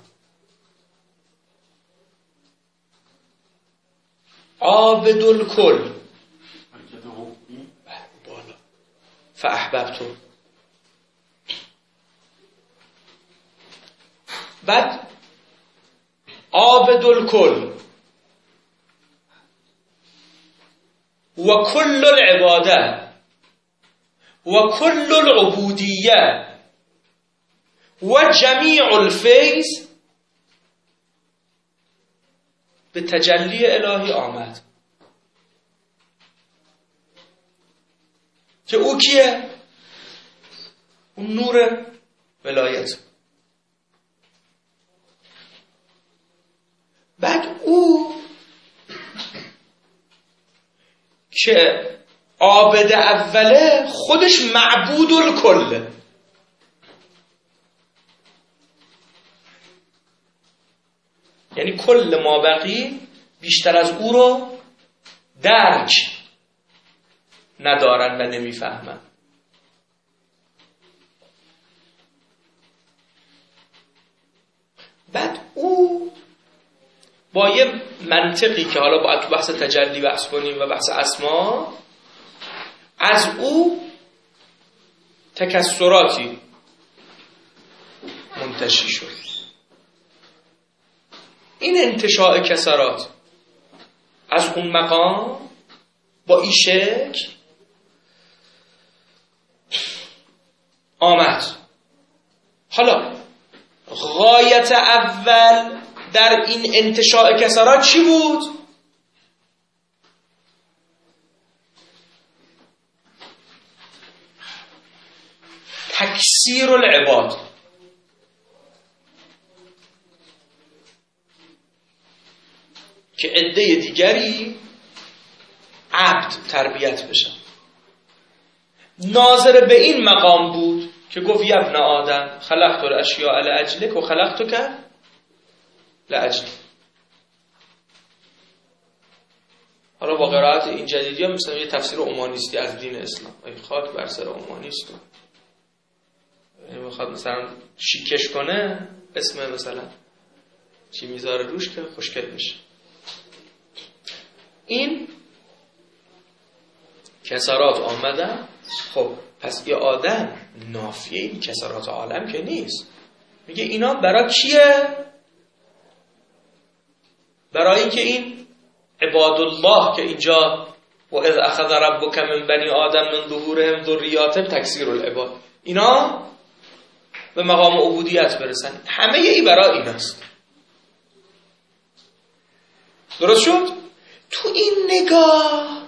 عابد الکل بالا فاحببتو. بعد عابد الکل و کل العباده و کل العبودیه و جمیع الفیض به تجلی الهی آمد، که او کیه؟ اون نور ولایت. بعد او که عابد اوله خودش معبود الکل، یعنی کل ما بقی بیشتر از او رو درک ندارن و نمیفهمن. بعد او با یه منطقی که حالا باید تو بحث تجلی بحث کنیم و بحث اسما، از او تکسراتی منتشی شد. این انتشاء کسرات از اون مقام با این شکل آمد. حالا غایت اول در این انتشاء کسرات چی بود؟ تکثیر العباد، که عده دیگری عبد تربیت بشن. ناظر به این مقام بود که گفت یا ابن آدم خلقت الاشیاء لاجلک و خلقتک لاجلی. حالا با قرائت این جدیدی ها مثلا یه تفسیر اومانیستی از دین اسلام، ای خاک بر سر اومانیست، یعنی میخواد مثلا شیکش کنه اسم مثلا چی میذاره روش که خوشگل بشه. این کسارات آمدن. خب پس یه آدم نافیه این کسارات عالم که نیست. میگه اینا برای کیه؟ برای اینکه این عباد الله که اینجا و اذ اخذ ربک من بنی آدم من ظهورهم ذریاتهم تکثیر العباد، اینا به مقام عبودیت برسن. همه ای برای این است. درست شد؟ تو این نگاه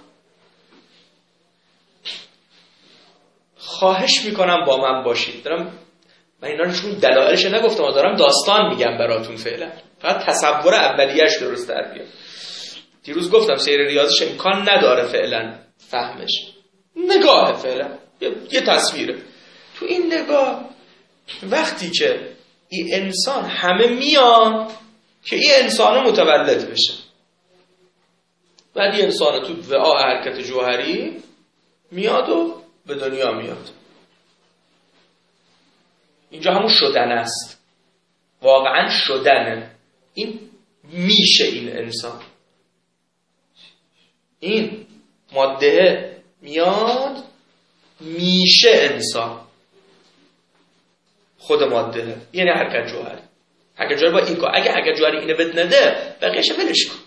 خواهش میکنم با من باشید. من اینا رو چون دلایلش نگفتم، دارم داستان میگم براتون فعلا، فقط تصور اولیه‌اش درست در بیاد. دیروز گفتم سیر ریاضیش امکان نداره فعلا فهمش، نگاه فعلا یه تصویره. تو این نگاه وقتی که این انسان همه میان که این انسان متولد بشه، بعد این انسان تو وعاء حرکت جوهری میاد و به دنیا میاد. اینجا همون شدن است، واقعا شدنه. این میشه این انسان، این ماده میاد میشه انسان، خود ماده یعنی حرکت جوهری. حرکت جوهری با این کار، اگه حرکت جوهری اینو بد نده بقیه‌اش ولش کن،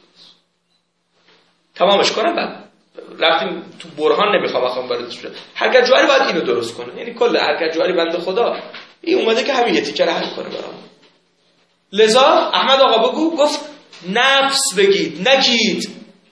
تمامش کنم. بعد رفتیم تو برهان، نمیخوام واردش بشم. حرکت جوهری باید اینو درست کنه، یعنی کل حرکت جوهری بنده خدا این اومده که همین یه تیکه رو حل کنه برام. لذا احمد آقا بگو، گفت نفس بگید نگید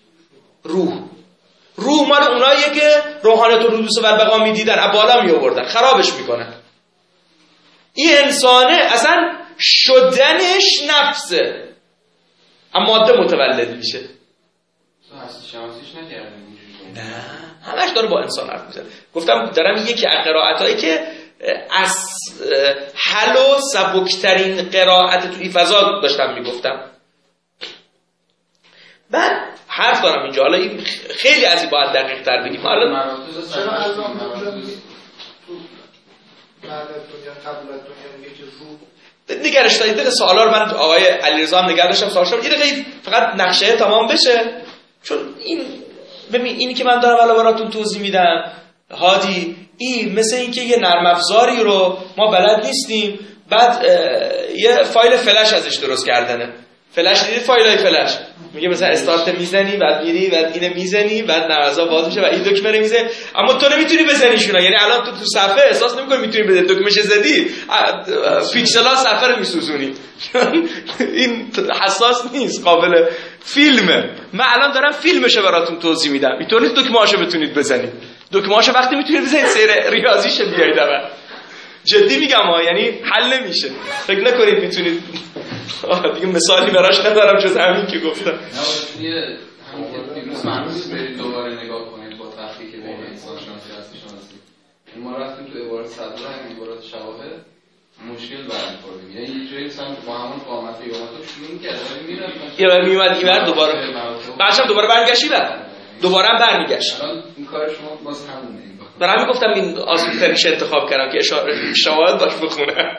روح مال اوناییه که روحانیت و رودوس و البقا میدیدن، بالا می آوردن، خرابش میکنن. این انسانه اصلا شدنش نفسه، اما ماده متولد میشه. شماسیش نکردیم نه، همش داره با انسان حرف میزنه. گفتم دارم یکی از قرائتایی که از حل و سبکترین قرائت توی فضا داشتم میگفتم. بعد حرف دارم اینجا، حالا این خیلی از این باید دقیق تر بگیم. حالا چرا الان تو بعد دنیا قبل از دنیا میگه که روح نگرش دارید. دقیقه سوالا رو من آقای علیرضا هم نگه داشتم سوال شدم. یه دقیقه فقط نقشه تمام بشه، چون این ببین اینی که من دارم الان براتون توضیح میدم هادی، این مثل این که یه نرم افزاری رو ما بلد نیستیم، بعد یه فایل فلش ازش درست کردنه. فلش دیدید فایلای فلش میگه مثلا استارت میزنی، بعد میری، بعد اینو میزنی، بعد نرم‌افزار باز میشه و این دکمه رو میزنی، اما تو نمیتونی بزنیشونا. یعنی الان تو صفحه احساس نمی‌کنی میتونی بزنی، دکمه‌ش زدی پیکسل‌ها صفحه رو میسوزونی. این حساس نیست، قابل فیلمه. من الان دارم فیلمشو براتون توضیح میدم، اینطوری دکمه‌هاشو بتونید بزنید. دکمه‌هاشو وقتی میتونید بزنید سیر ریاضیشه بیاید اول. جدی میگم ها، یعنی حل نمیشه. فکر نکنید میتونید. دیگه مثالی براش ندارم جز همین که گفتم. نه ولی همین که دیروز معنیش برید دوباره نگاه کنید با تحقیق بین انسان شناسی و هستی شناسی. ما رفتیم تو عبارات صدره، همین عبارات شواهد مشکل برمی‌خوردیم. یعنی یه جایی مثلا با همون قامت یوماتو شروع کرد ولی میرفت یه بار میومد اینور دوباره بعدش دوباره برگشتی، بعد دوباره هم برمیگشت. الان این کار شما باز همونه. برام میگفتم این آسون‌ترینش انتخاب کردم که شواهد باش بخونه.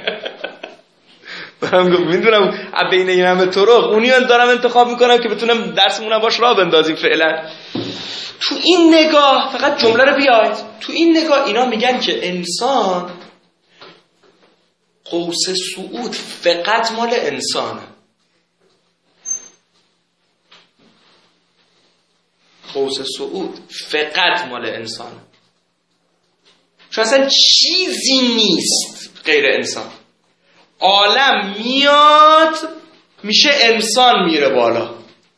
برام گفت میدونم بین این همه طرق اونیان دارم انتخاب میکنم که بتونم درسمونم باش راه بندازیم. فعلا تو این نگاه فقط جمله رو بیاید، تو این نگاه اینا میگن که انسان قوس صعود فقط مال انسانه. قوس صعود فقط مال انسانه، چون اصلا چیزی نیست غیر انسان. عالم میاد میشه انسان میره بالا،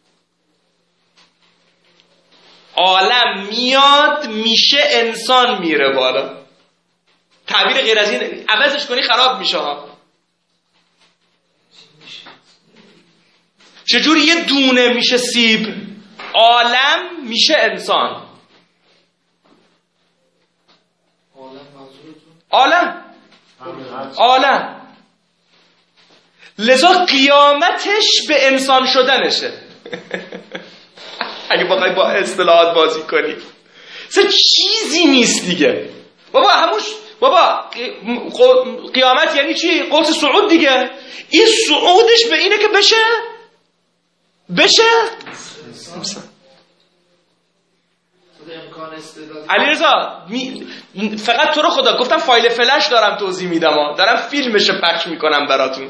عالم میاد میشه انسان میره بالا. تعبیر غیر از این عوضش کنی خراب میشه ها. چجوری یه دونه میشه سیب، عالم میشه انسان. عالم لذا قیامتش به انسان شدنشه. اگه بخوای با اصطلاحات بازی کنی چیزی نیست دیگه بابا. بابا قیامت یعنی چی؟ قوس صعود دیگه. این صعودش به اینه که بشه علیرضا فقط تو رو خدا گفتم فایل فلش دارم توضیح میدم، دارم فیلمش پخش میکنم براتون،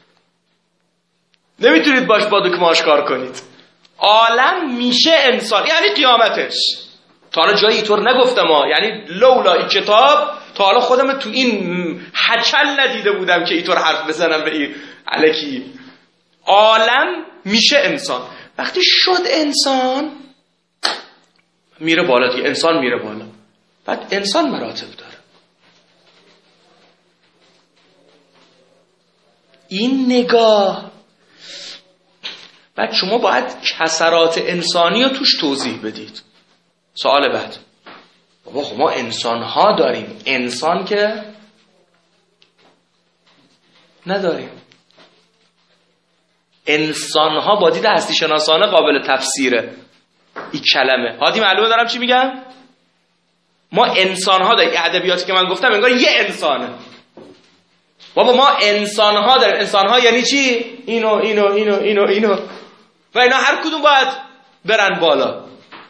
نمیتونید باش با دکمه کار کنید. عالم میشه انسان یعنی قیامتش. تا حالا جایی اینطور نگفتم یعنی لولا این کتاب تا حالا خودم تو این حچل ندیده بودم که اینطور حرف بزنم به این الکی. عالم میشه انسان. وقتی شد انسان میره بالا دیگه، انسان میره بالا. بعد انسان مراتب داره. این نگاه بعد شما باید کسرات انسانی رو توش توضیح بدید. سوال بعد بابا خب ما انسان ها داریم، انسان که نداریم. انسان ها با دید هستی شناسانه قابل تفسیره این کلمه. هادی معلومه دارم چی میگم؟ ما انسان ها داریم. ادبیاتی که من گفتم انگار یه انسانه. بابا ما انسان ها داریم. انسان ها یعنی چی؟ اینو و اینا هر کدوم باید برن بالا.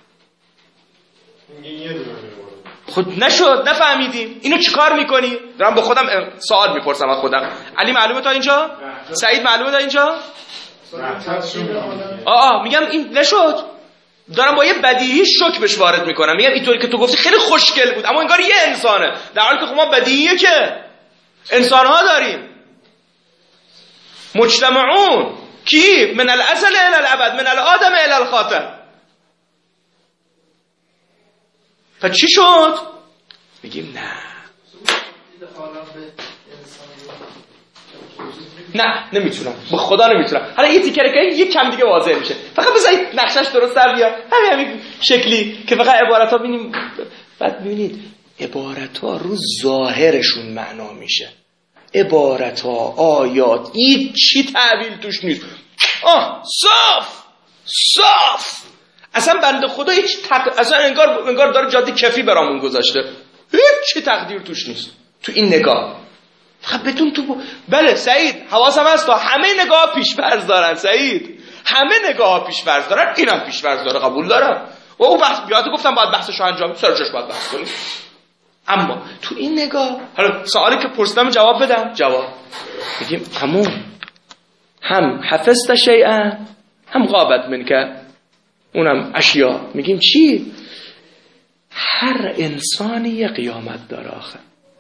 خود نشد، نفهمیدیم. اینو چیکار میکنی؟ دارم با خودم سوال میپرسم از خودم. علی معلومه تا اینجا؟ سعید معلومه تا اینجا؟ میگم این نشد. دارم با یه بدیهی شوک بهش وارد میکنم. میگم اینطوری که تو گفتی خیلی خوشگل بود اما انگار یه انسانه، در حالی که خب ما بدیهیه که انسان‌ها داریم. مجتمعون کی؟ من الازل الی الابد، من الادم الی الخاتم. چی شد؟ میگیم نه نمیتونم، به خدا نمیتونم. حالا یه تیکره که یک کم دیگه واضح میشه. فقط بذارید نقشش درست در بیا، همین شکلی که فقط عبارت‌ها ببینیم. بعد ببینید عبارت‌ها رو ظاهرشون معنا میشه. عبارت‌ها، آیات، هیچی تعبیل توش نیست. صاف. اصلا بنده خدا هیچ اصلا انگار داره جاده کفی برامون گذاشته. هیچ تقدیر توش نیست. تو این نگاه فقط بدون تو بله سعید حواسم هست تا همه نگاه پیش‌فرض دارن. سعید همه نگاه پیش‌فرض دارن، اینم پیش‌فرض داره، قبول دارم. و اون بحث بیاته گفتم باید بحثشو انجام سرجش باید بحث کنیم. اما تو این نگاه حالا سوالی که پرسیدم جواب بدم. جواب میگیم هم حفظت شیئا هم غابت منک، اونم اشیا. میگیم چی؟ هر انسانی یه قیامت داره آخه.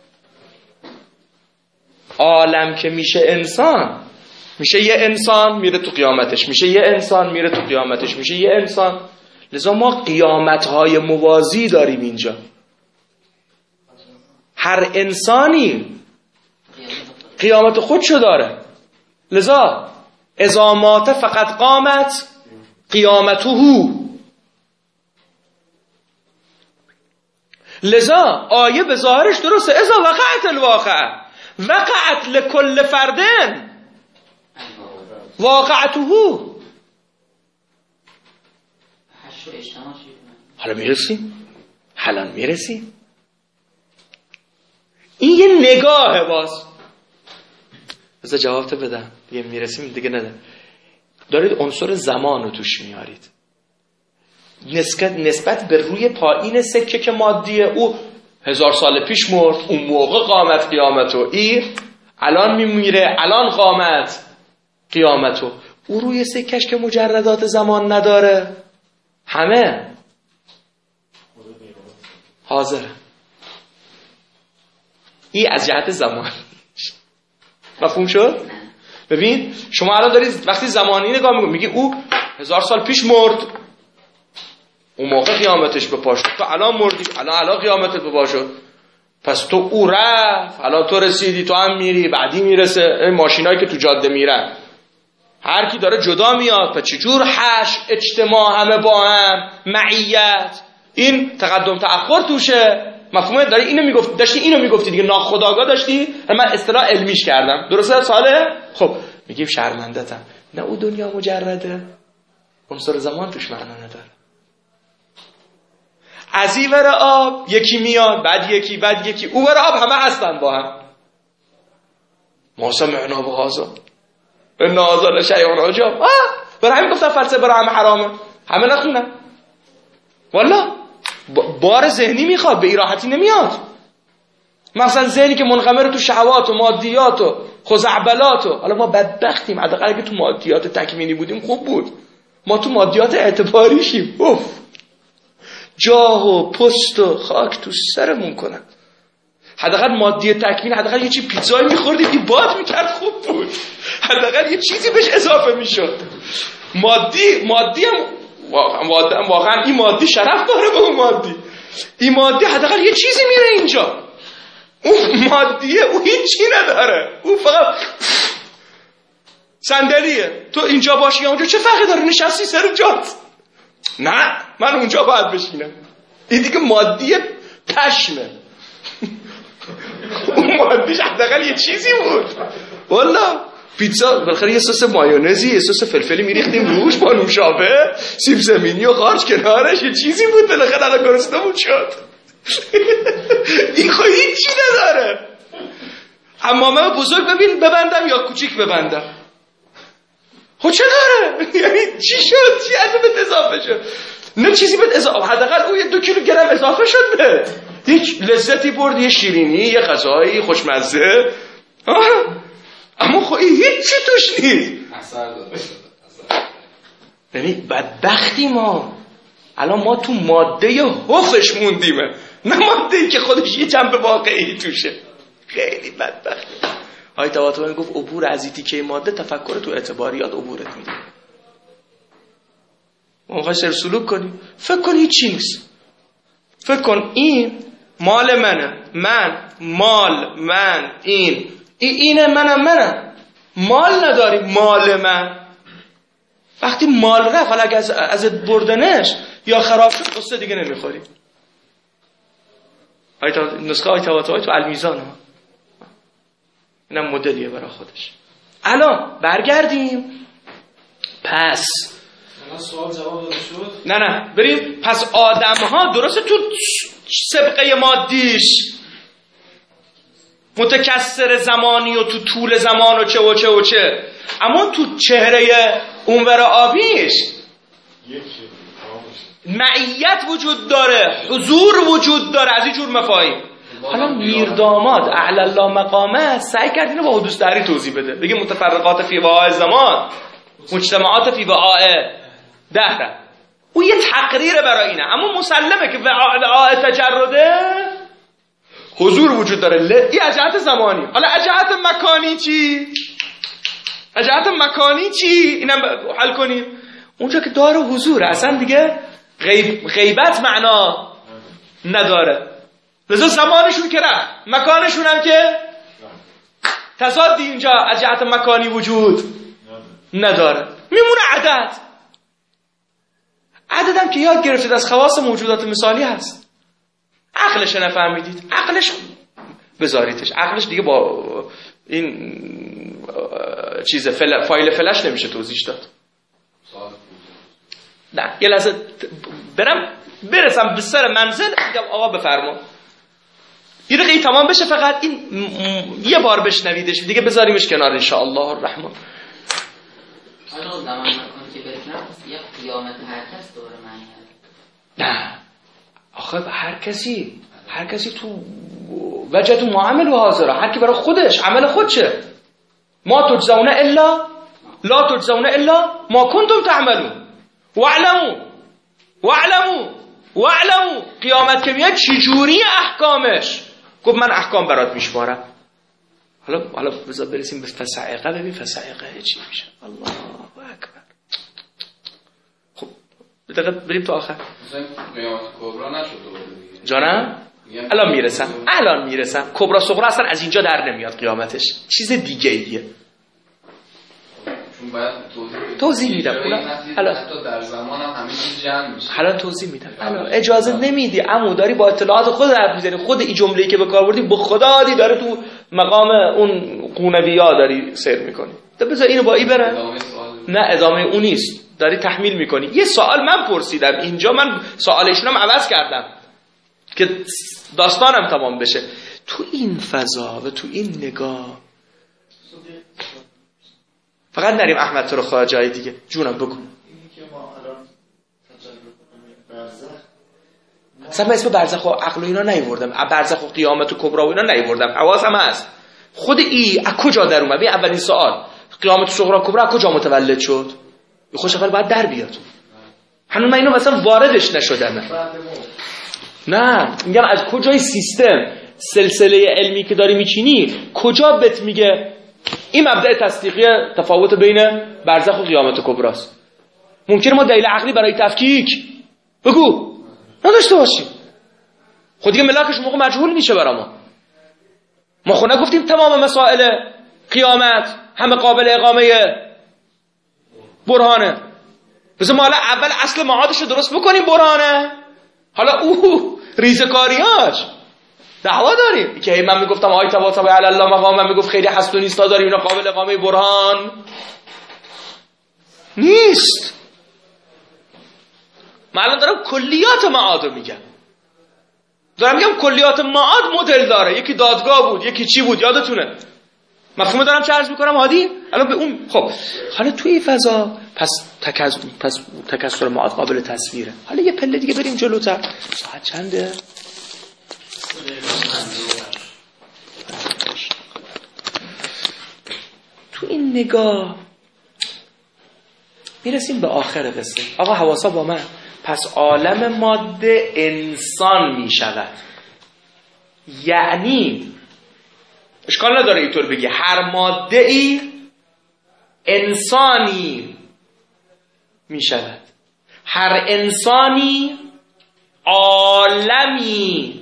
عالم که میشه انسان، میشه یه انسان میره تو قیامتش، میشه یه انسان میره تو قیامتش، میشه یه انسان. لذا ما قیامتهای موازی داریم اینجا. هر انسانی قیامت خودشو داره. لذا اذا مات فقط قامت قیامته. لذا آیه به ظاهرش درسته. اذا وقعت الواقعه وقعت لكل فرد واقعته. حالا میرسیم. این یه نگاهه. باز بذار جواب تو بدم دیگه. میرسیم دیگه نده. دارید عنصر زمان رو توش میارید. نسبت به روی پایین سکه که مادیه، او 1000 سال پیش مرد، اون موقع قامت قیامتو. الان میمیره، الان قامت قیامتو. او روی سکش که مجردات زمان نداره، همه حاضره. این از جهت زمان. مفهوم شد؟ ببین شما الان دارید وقتی زمانی نگاه میکنید میگی او 1000 سال پیش مرد، اون موقع قیامتش به پا شد. تو الان مردی، الان قیامتت به پا شد. پس تو او رفت، الان تو رسیدی، تو هم میری، بعدی میرسه. این ماشینایی که تو جاده میرن هر کی داره جدا میاد. پس چجور حشر، اجتماع، همه با هم، معیت، این تقدم تأخر توشه. مفهومه؟ داری اینو میگفت، داشتی اینو میگفتی دیگه، ناخودآگاه داشتی. من اصطلاح علمیش کردم. درسته ساله؟ خب میگیم شرمندتم. نه او دنیا مجرده، عنصر زمان توش معنا نداره. از این ور آب یکی میاد، بعد یکی اون ور آب، همه هستن با هم. ما سمعنا بهذا ان هذا لشیء عجاب. برای همین گفتن فلسفه برای همه حرامه، همه نخونن. والا بار ذهنی میخواد، به راحتی نمیاد. مثلا ذهنی که منغمر تو شهوات و مادیات و خزعبلات و، حالا ما بدبختیم، حداقل اگه تو مادیات تکوینی بودیم خوب بود، ما تو مادیات اعتباریشیم. جاه و پست و خاک تو سرمون کنن. حداقل مادی تکوین، حداقل یه چی پیتزایی میخوردیم این باد میکرد خوب بود، حداقل یه چیزی بهش اضافه میشد. مادی هم واقعا این مادی شرف داره به اون مادی. این مادی حداقل یه چیزی میره اینجا، اون مادیه اون هیچی نداره، اون فقط صندلیه. تو اینجا باشی یا اونجا چه فرقی داره؟ نشستی سر جات. نه من اونجا باید بشینم. این دیگه مادی پشمه. اون مادیش حداقل یه چیزی بود. والا پیتزا بالاخره یه سس مایونزی، یه سس فلفلی میریختیم روش با نوشابه، سیب زمینی و قارچ کنارش، یه چیزی بود بالاخره. الان گرسنمون شد. این خود هیچی نداره. حمامه بزرگ ببندم یا کوچیک ببندم؟ خب چه داره؟ یعنی چی شد؟ چی از بهت اضافه شد؟ نه چیزی بهت اضافه، حداقل اون 2 کیلوگرم اضافه شد به هیچ لذتی برد، یه شیرینی، یه غذایی خوشمزه. اما خب این هیچی توش نیست. اثر داره. یعنی بدبختی ما الان، ما تو ماده حفش موندیمه، نه ماده‌ای که خودش یه جنبه واقعی توشه. خیلی بدبختی. آیه طباطبایی گفت عبور از این تیکه ماده تفکر تو اعتباریات عبورت میده. ما میخوای سر سلوک کنیم، فکر کن هیچی نیست. فکر کن این مال منه، من اینه، منم مال نداری. مال من وقتی مال رفت، حالا اگه ازت بردنش یا خراب شد قصه دیگه نمیخوری. نسخه آیه طباطبایی تو المیزان ها، اینم مدلیه برای خودش. الان برگردیم. پس سوال جواب داده شد؟ نه بریم. پس آدم ها درسته تو سبقه مادیش متکثر زمانی و تو طول زمان و چه، اما تو چهره اونور آبیش معیت وجود داره، حضور وجود داره، از این جور مفاهیم. حالا میرداماد اعلی الله مقامه سعی کرد اینو با حدوث دهری توضیح بده، بگه متفرقات فی وعاء زمان، مجتمعات فی وعاء دهر. او یه تقریره برای اینه، اما مسلمه که وعاء تجرده حضور وجود داره. این از جهت زمانی. حالا از جهت مکانی چی؟ اینم حل کنیم. اونجا که داره حضور، اصلا دیگه غیبت معنا نداره. لذا زمانشون که رفت، مکانشون هم که تضادی اینجا از جهت مکانی وجود نداره. میمونه عددم که یاد گرفتید از خواص موجودات مثالی هست. عقلش نفهمیدید، عقلش بذاریدش. عقلش دیگه با این چیز فایل فلش نمیشه توضیح داد. نه یه لحظه برسم به سر منزل میگم آقا بفرما. یه دقیقه تمام بشه، فقط این یه بار بشنویدش دیگه بذاریمش کنار ان شاء الله الرحمن. حالا زمان مکان که برکنم یه قیامت هر کس دوره معنی نه آخه هر کسی تو وجه تو معامل و حاضره، هر کی برای خودش عمل خودشه. ما تجزون الا لا تجزون الا ما کنتم تعملون واعلموا قیامت که میاد چجوری احکامش. گفت من احکام برات میشمارم. حالا بذار برسیم به فصاعقه. ببین فصاعقه چی میشه. الله اکبر. خب دقیقا بریم تو آخر. قیامت کبرا نشد جانم الان میرسم. کبرا صغرا اصلا از اینجا در نمیاد، قیامتش چیز دیگه ایه. چون باید توضیح میدم. حتی در زمان هم همه چیز جمع میشه. حالا توضیح میدم. الان اجازه نمیدی عمو، داری با اطلاعات خود حرف میزنی. خود این جمله‌ای که به کار بردی به خدا دی داره تو مقام اون قونویا داری سیر میکنی. تو بذار اینو با این بره. نه ادامه اون نیست، داری تحمیل میکنی. یه سوال من پرسیدم اینجا، من سوالشونم عوض کردم. که داستانم تمام بشه. تو این فضا و تو این نگاه فقط نریم احمد تو رو خواه جای دیگه. جونم بگو. اینی که ما الان تجربه کنیم برزخ، اصلا من اسم برزخ و عقل و اینا نیوردم، برزخ و قیامت و کبرا و اینا نیوردم، حواسم هست. خود از کجا در اومد؟ اولین سوال، قیامت و صغرا کبرا از کجا متولد شد؟ خوش اول باید در بیاد. هنوز من اینو مثلا واردش نشدم. نه میگم از کجای سیستم سلسله علمی که داری میچینی کجا بهت میگه این مبدأ تصدیقی تفاوت بین برزخ و قیامت کبراست؟ ممکنه ما دلیل عقلی برای تفکیک بگو نداشته باشیم. خود دیگه ملاکش موقع مجهول میشه برای ما خود نگفتیم تمام مسائل قیامت همه قابل اقامه برهانه. بذار ما حالا اول اصل معادش رو درست بکنیم برهانه، حالا ریزکاریاش دعوا داریم. که من میگفتم آی تبا علی الله مقام، من میگفت خیلی هست و نیستا داریم، اینا قابل اقامه برهان نیست. من الان دارم کلیات معاد رو میگم، دارم میگم کلیات معاد مدل داره، یکی دادگاه بود یکی چی بود یادتونه؟ مفهوم دارم چه عرض میکنم هادی؟ الان به اون خب حالا توی این فضا پس تکثر معاد قابل تصویره. حالا یه پله دیگه بریم جلوتر. ساعت چنده؟ تو این نگاه میرسیم به آخر قصه. آقا حواسا با من. پس عالم ماده انسان میشود، یعنی اشکال نداره اینطور بگی هر ماده ای انسانی میشود، هر انسانی عالمی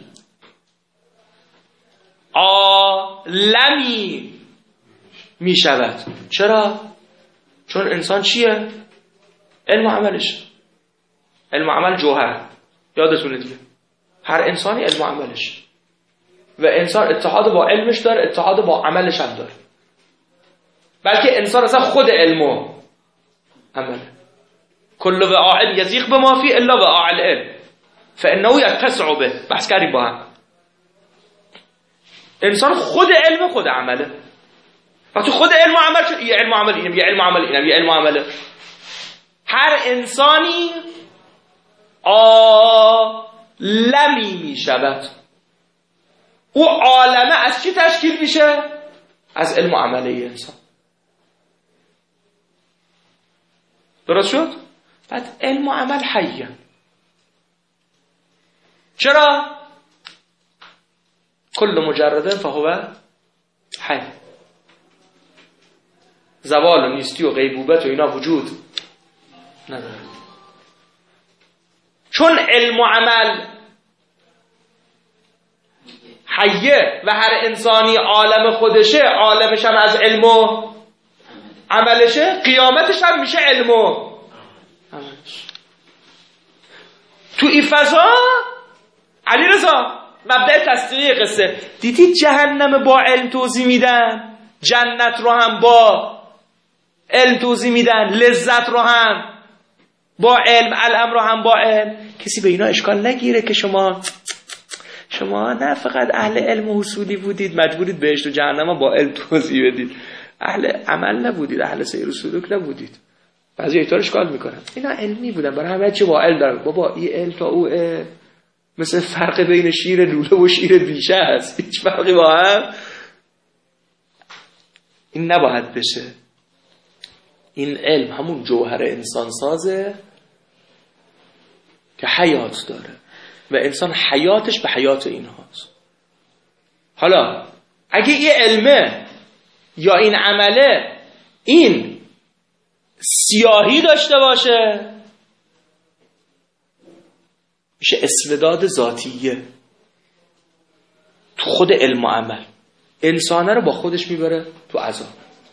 میشود. چرا؟ چون انسان چیه؟ علم و عملش. علم و عمل جوهر، یادتونه دیگه. هر انسانی علم و عملش، و انسان اتحاد با علمش داره، اتحاد با عملش هم داره. بلکه انسان اصلا خود علم و عمله. کل وعاء یزیغ بما فی الا وعاء العلم فانه یتسع به. بحث کردیم با هم. انسان خود علم خود عمله. وقتی خود علم و عمل شد، یه علم و عمل اینم، یه علم و عمل اینم، یه علم و عمله. هر انسانی عالمی می شود. او عالمه از چی تشکیل میشه؟ از علم و عمله انسان. درست شد؟ بعد علم و عمل حیه. چرا؟ کل مجرد فهو حی. زوال و نیستی و غیبوبت و اینا وجود نداره. چون علم و عمل حیه و هر انسانی عالم خودشه، عالمش هم از علم و عملشه، قیامتش هم میشه علم و عملش. تو این فضا علی رضا مبدأ تصدیقی قصه دیدی جهنم با علم توضیح میدن، جنت رو هم با علم توضیح میدن، لذت رو هم با علم، الامر رو هم با علم. کسی به اینا اشکال نگیره که شما نه فقط اهل علم و حصولی بودید مجبورید بهشت و جهنم با علم توضیح بدید، اهل عمل نبودید، اهل سیر و سلوک نبودید. بعضی ایتار اشکال میکنن اینا علمی بودن، برای همه چی با علم دارن. بابا این علم تا او مثل فرق بین شیر لوله و شیر بیشه هست، هیچ فرقی با هم این نباید بشه. این علم همون جوهر انسان سازه که حیات داره و انسان حیاتش به حیات این هاست. حالا اگه یه علمه یا این عمله این سیاهی داشته باشه میشه اسوداد ذاتیه تو خود علم و عمل، انسانه رو با خودش میبره تو عذاب.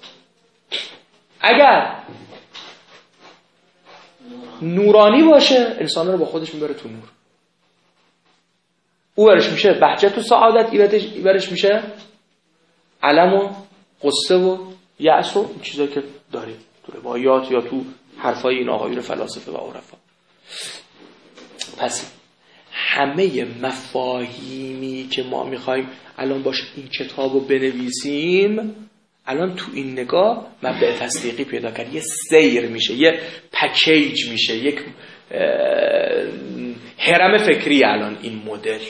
اگر نورانی باشه انسانه رو با خودش میبره تو نور، او برش میشه بهجت و سعادت، ای برش میشه علم و قصه و یأس و این چیزایی که داریم تو روایات یا تو حرفای این آقایون فلاسفه و عرفا. پس همه مفاهیمی که ما میخوایم الان باش این کتابو بنویسیم، الان تو این نگاه مبدأ تصدیقی پیدا کرد، یه سیر میشه، یه پکیج میشه، یک هرم فکری. الان این مدل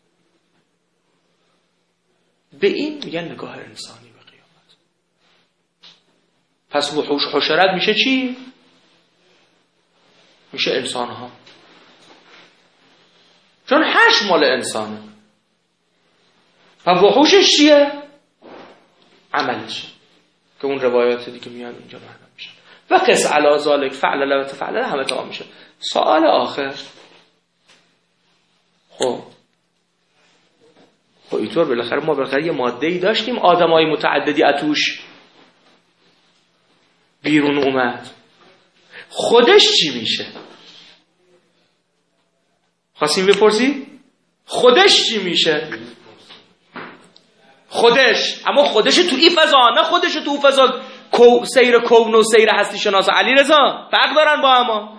به این میگن نگاه انسانی به قیامت. پس وحوش حشرات میشه چی؟ میشه انسان ها، چون هش مال انسانه. و وحوشش چیه؟ عملش، که اون روایات دیگه میان اینجا معلوم میشه. و قس علی ذالک فعل و تفعل همه تمام میشه. سوال آخر، خب اینطور بالاخره ما بالاخره یه ماده‌ای داشتیم، آدمای متعددی اتوش بیرون اومد، خودش چی میشه؟ خواستیم بپرسی؟ خودش چی میشه؟ خودش، اما خودش تو این فضا، نه خودش تو اون فضا. سیر کون و سیر هستی شناس علی رضا فرق دارن با اما.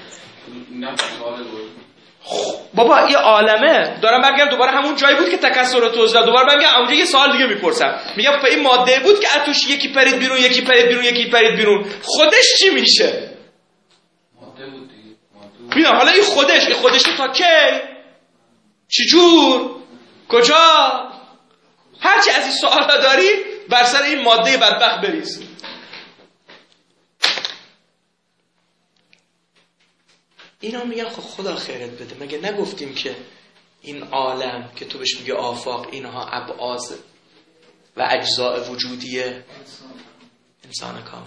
بابا یه عالمه دارم برگردم دوباره همون جایی بود که تکسر و توزیع، دوباره برگردم اونجا یه سوال دیگه میپرسم، میگم این ماده بود که اتوش یکی پرید بیرون یکی پرید بیرون یکی پرید بیرون، خودش چی میشه؟ ماده بود دیگه. میدونم حالا این خودش تا کی؟ چجور؟ کجا؟ هرچی از این سوالا داری بر سر این ماده بدبخت بریز. اینا میگن خب خدا خیرت بده، مگه نگفتیم که این عالم که تو بهش میگه آفاق، اینها ابعاد و اجزاء وجودیه انسان کامله.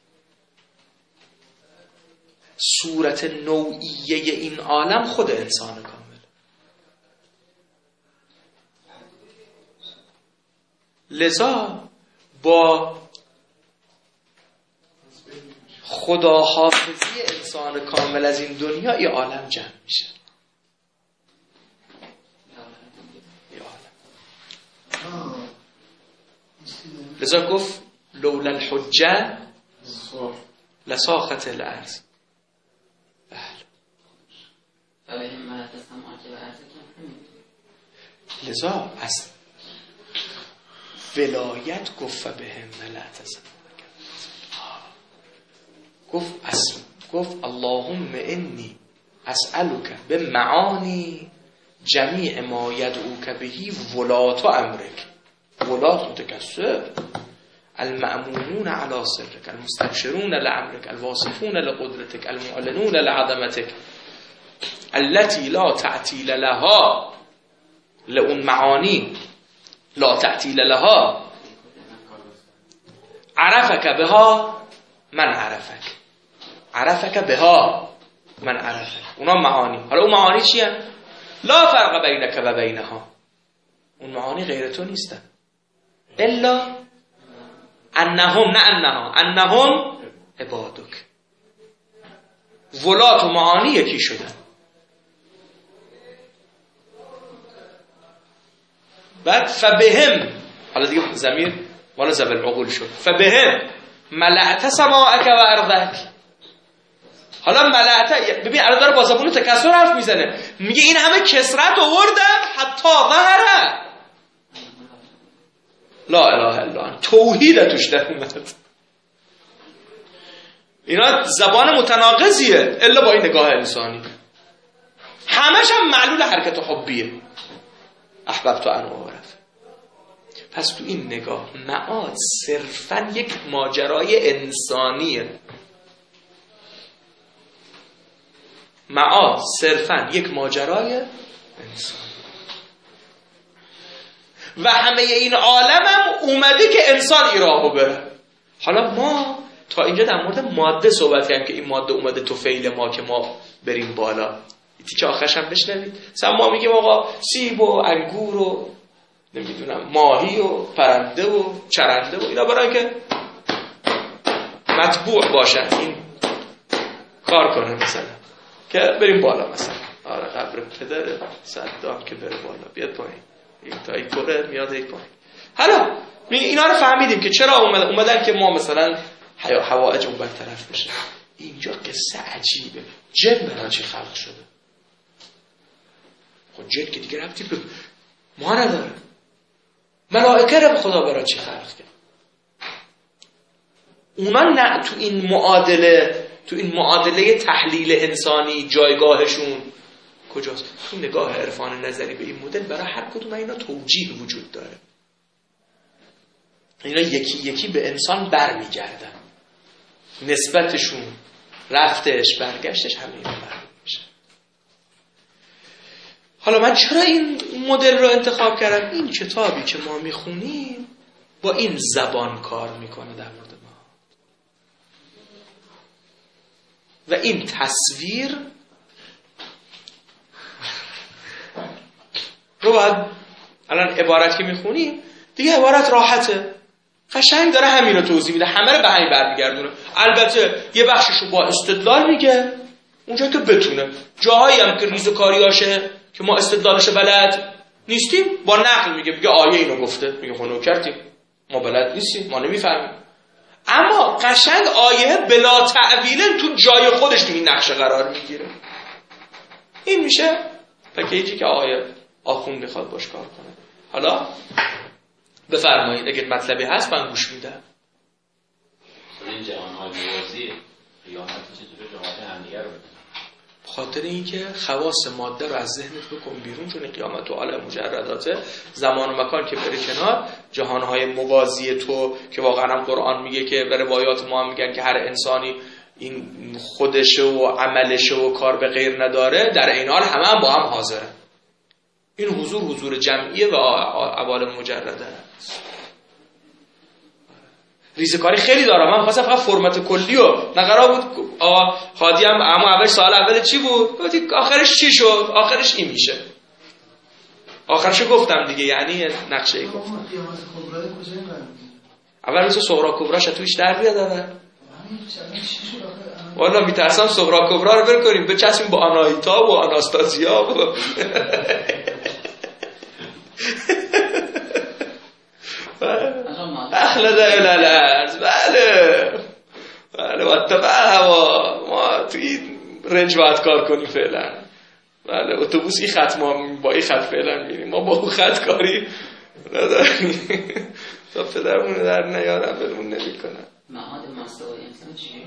صورت نوعیه این عالم خود انسان کامل. لذا با خداحافظی انسان کامل از این دنیا یه عالم جمع میشه. لذا گفت لولا الحجه لساخت الارض. لذا از ولایت گفت بهم ملأت گفت اللهم انی اسألک بمعانی جمیع ما یدعوک بهی ولات امرک، ولات متکسر، المأمونون علی سرک، المستبشرون لامرک، الواصفون لقدرتک، المعلنون لعظمتک، التي لا تعتیل لها، لأون معانی لا تعتیل لها، عرفک بها من عرفک بها من عرفک. اونا معانی. حالا اون معانی چیه؟ لا فرق بینک و بینها، اون معانی غیر تو نیستن، الا انهم، نه انها، انهم عبادک. ولات و معانی یکی شدن. بعد فبهم، حالا دیگه ضمیر مال ذوی العقول شد، فبهم ملأت سماعک و ارضک. حالا ملأت، ببین الان داره با زبون تکسر حرف میزنه، میگه این همه کسرت آوردم حتی ظهر لا اله الا انت، توحید توش در اومد. اینا زبان متناقضیه الا با این نگاه انسانی، همش هم معلول حرکت حبیه، احببت ان اعرف. پس تو این نگاه معاد صرفا یک ماجرای انسانیه، معاد صرفا یک ماجرای انسانی و همه این عالم هم اومده که انسان ایراهو بره. حالا ما تا اینجا در مورد ماده صحبت کردیم که این ماده اومده تو فعل ما که ما بریم بالا. تیکه آخرش هم بشنوید. مثلا ما میگیم آقا سیب و انگور و نمیدونم ماهی و پرنده و چرنده و اینا برای که مطبوع باشن، این کار کنه مثلا که بریم بالا. مثلا آره قبر پدر صدام که بره بالا بیاد پایین، این تا این پره میاد این پایین. حالا اینا رو فهمیدیم که چرا اومدن که ما مثلا حوائج اون برطرف بشه. اینجا قصه عجیبه. جن برای چی خلق شده؟ خب جن که دیگه ربطی به ما نداره. ملائکه رو به خدا برای چی خلق کرد؟ اونا نه تو این معادله تحلیل انسانی جایگاهشون کجاست؟ تو نگاه عرفان نظری به این مدل برای هر کدوم اینا توجیه وجود داره. اینا یکی یکی به انسان برمیگردن، نسبتشون، رفتش، برگشتش همه اینا برمیشه. حالا من چرا این مدل رو انتخاب کردم؟ این کتابی که ما میخونیم با این زبان کار میکنه در مورد ما و این تصویر رو باید الان عبارت که میخونیم دیگه عبارت راحته، قشنگ داره همین رو توضیح میده، همه رو به همین برمیگردونه. البته یه بخشش رو با استدلال میگه اونجا که بتونه، جاهایی هم که ریزوکاریاشه که ما استدلالش بلد نیستیم با نقل میگه آیه اینو گفته، میگه خونو کردیم ما بلد نیستیم، ما نمیفهمیم. اما قشنگ آیه بلا تعویل تو جای خودش تو این نقشه قرار میگیره. این میشه پکیجی که آیه آخوند میخواد باش کار کنه. حالا بفرمایید اگر مطلبی هست من گوش میدم. این جهان‌های موازی قیامت چجوری جهات همدیگه رو خاطر اینکه خواص ماده رو از ذهنت بکن بیرون، چون قیامت و عالم مجرداته، زمان و مکان که بره کنار، جهانهای موازی تو که واقعا هم قرآن میگه که به روایات ما هم میگن که هر انسانی این خودشه و عملشه و کار به غیر نداره، در این حال همه هم با هم حاضره. این حضور جمعیه و عوالم مجرده است. ریزکاری خیلی داره. من خواستم فقط فرمت کلی و نقرار بود خادی هم اما اول سوال اول چی بود؟ گفتی آخرش چی شد؟ آخرش این میشه. آخرشو گفتم دیگه، یعنی نقشه ای گفتم. اول مثل صغرا کبراش تویش در بیاد اول. والا میترسم صغرا کبرا رو برکنیم بچسبیم با آناهیتا و آناستازیا و اخلده الالرز. بله واتبع هوا. ما توی رنج باید کار کنیم فعلا. بله اتوبوس این خط ما با این خط فعلا میریم، ما با اون خط کاری نداریم تا پدرمون در نیارم بلمون نمی کنم. معاد ماسوای انسان چیه؟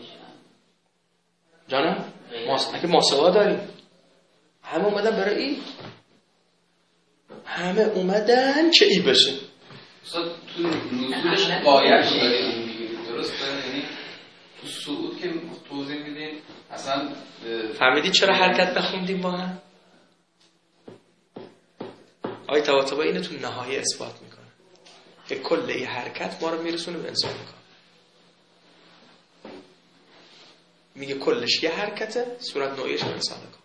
جانم؟ اگه ماسوا داریم همه اومدن برای این، همه اومدن که ای بشه. تو نزولش قایت رو داریم میگیم، درسته؟ یعنی تو صعود که توضیح میدیم اصلا فهمیدید چرا حرکت نخوندیم با هم؟ آیه طباطبایی اینو تو نهایی اثبات میکنه که کل این حرکت ما رو میرسونه به انسان کار. میگه کلش یه حرکته، صورت نوعیش به انسان کار.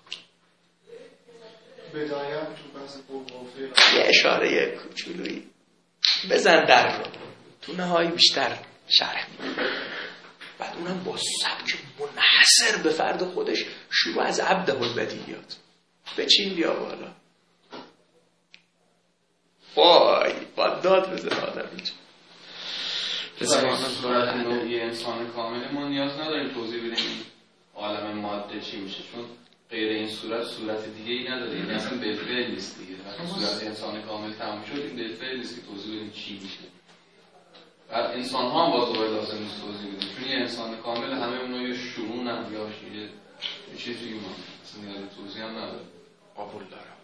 بدایم تو بحث قوافه یه اشاره کوچولویی بزن در رو تو نهایی بیشتر شرح میده. بعد اونم با سبک منحصر به فرد خودش شروع از عبده البدیهیات بچین بیا بالا. وای با داد بزن آدم اینجا. صورت نوعی انسان کامل ما نیاز نداریم توضیح بدیم عالم ماده چی میشه، چون غیر این صورت دیگه ای نداره. یعنی اصلا بالفعل نیست دیگه. صورت انسان کامل تمام شد، این بالفعل نیست که توضیح بدیم چی میشه. بعد انسان ها هم باز دوباره لازم نیست توضیح بدیم، چون یه انسان کامل همه اونها یه شؤون هم یا یه چیزی ما اصلا نیاز به توضیح هم نداره. قبول دارم.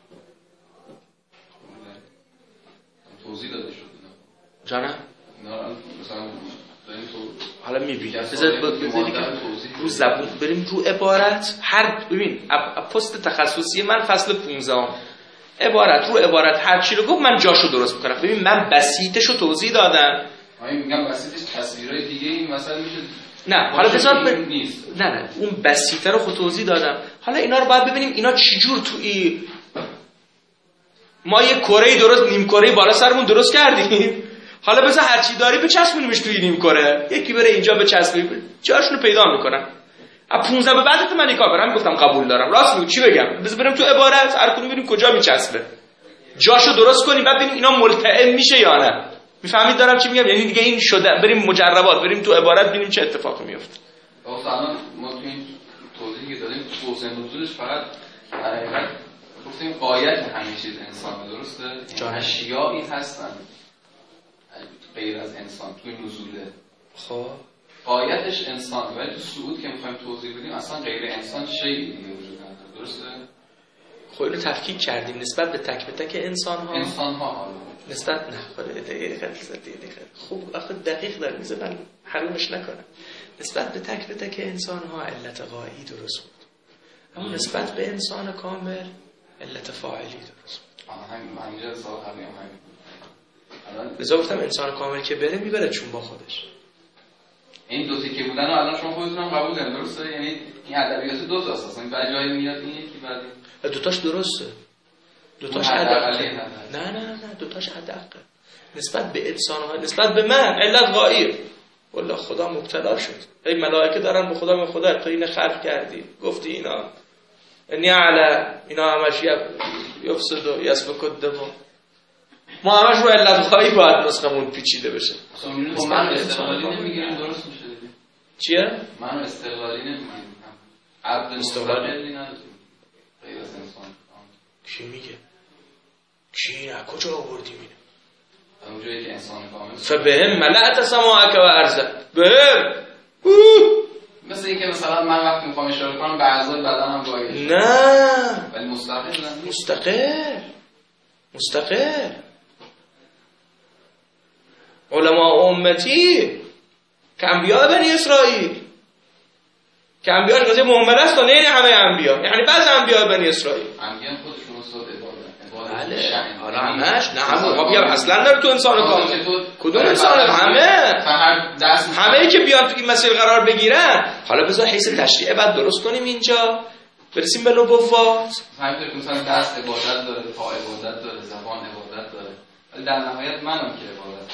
توضیح داده شد جانم؟ نه مثلا حالا میبینیم رو زبون بریم رو عبارت. هر ببین پست تخصصی من فصل 15 عبارت رو عبارت هر چی رو گفت من جاشو درست میکنم. ببین من بسیطشو توضیح دادم. میگم بسیطش تصویرای دیگه این مثلا میشه. نه حالا بذار نه اون بسیطه رو خود توضیح دادم. حالا اینا رو باید ببینیم اینا چجور توی ما یه کره درست نیم کره بالا سرمون درست کردیم. حالا بذار هر چی داری بچسبونیمش توی نیم کره، یکی بره اینجا بچسبونیم جاشونو پیدا میکنم. از 15 به بعد من نکاح برام گفتم قبول دارم. راست میگم چی بگم؟ بذار بریم تو عبارت هر کدوم ببینیم کجا میچسبه، جاشو درست کنیم بعد ببینیم اینا ملتئم میشه یا نه. میفهمید دارم چی میگم؟ یعنی دیگه این شده بریم مجربات، بریم تو عبارت ببینیم چه اتفاقی میفته. الان ما تو این توضیحی که دادیم توسعه نزولش فقط حقیقت گفتیم غایت همه چیز انسان، درسته؟ جان. اشیایی هستن غیر از انسان توی نزوله، خب غایتش انسان، ولی تو صعود که میخوایم توضیح بدیم اصلا غیر انسان شیئی دیگه وجود نداره، درسته؟ خب اینو تفکیک کردیم نسبت به تک به تک انسان ها حالا نسبت نه خوب آخه دقیق داره میزنن حرومش نکنم. نسبت به تک انسان ها علت غایی درست بود، اما نسبت به انسان کامل علت فاعلی درست بود. همینجا صاحبی همین لذا گفتم انسان کامل که بره میبره چون با خودش. این دو تیکه بودن رو الان شما خودتون هم قبول دارین، درسته؟ یعنی این ادبیات دو تاست اصلا، بعد جایی میاد این یکی بعد دوتاش درسته، دوتاش ادقه. نه دوتاش ادقه. نسبت به انسان ها، نسبت به من علت غایی. والله خدا مبتلا شد. ای ملائکه دارن به خدا میگن خدا تو اینو خلق کردی، گفتی اینا اینا همش یفسد و یسفک الدم. ما همش رو علت غایی باید نسخمون پیچیده بشه. من استقلالی نمیگیریم، درست میشه دیگه. چیه؟ من استقلالی نمیگیریم، عبد مستقلی نداریم غیر از انسان. کی میگه؟ کی نه کجا آوردیم اینو؟ اونجایی که انسان کامل فبهم ملأت سماعک و ارضک. بهم مثل اینکه مثلا من وقتی میخوام اشاره کنم به اعضای بدنم گاهی نه ولی مستقل علماء امتی که انبیاء بنی اسرائیل، که انبیاء قضیه محمد است و نه همه انبیاء، یعنی بعض انبیاء بنی اسرائیل انبیاء خودشون استاد عبادت. بله حالا همش نه ما بیا اصلا نره تو انسان کامل. کدوم انسان؟ همه که بیان تو این مسیر قرار بگیرن. حالا بذار حیث تشریع بعد درست کنیم اینجا برسیم به نبوت. همینطور که مثلا دست عبادت داره، پا عبادت داره، زبان عبادت داره، ولی در نهایت منم که عبادت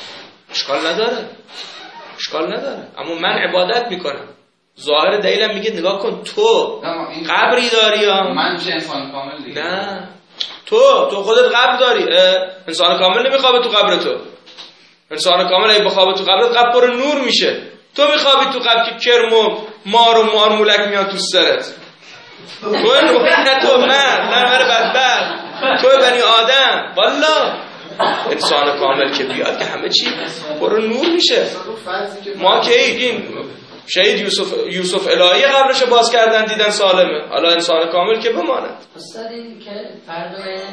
اشکال نداره اما من عبادت میکنم. ظاهر دلیلم میگه نگاه کن تو قبری داری یا من چه انسان کامل دیگه؟ نه تو خودت قبر داری. انسان کامل نمیخوابه تو قبر تو. انسان کامل اگه بخوابه تو قبرت قبر پر نور میشه. تو میخوابی تو قبر که کرم و مار و مارمولک میاد تو سرت. تو نه تو من بدبخت تو بنی آدم. والله انسان کامل که بیاد که همه چی پر نور میشه. ما که این شهید یوسف الهی قبرش باز کردن دیدن سالمه، حالا انسان کامل که بماند. استاد این که فرق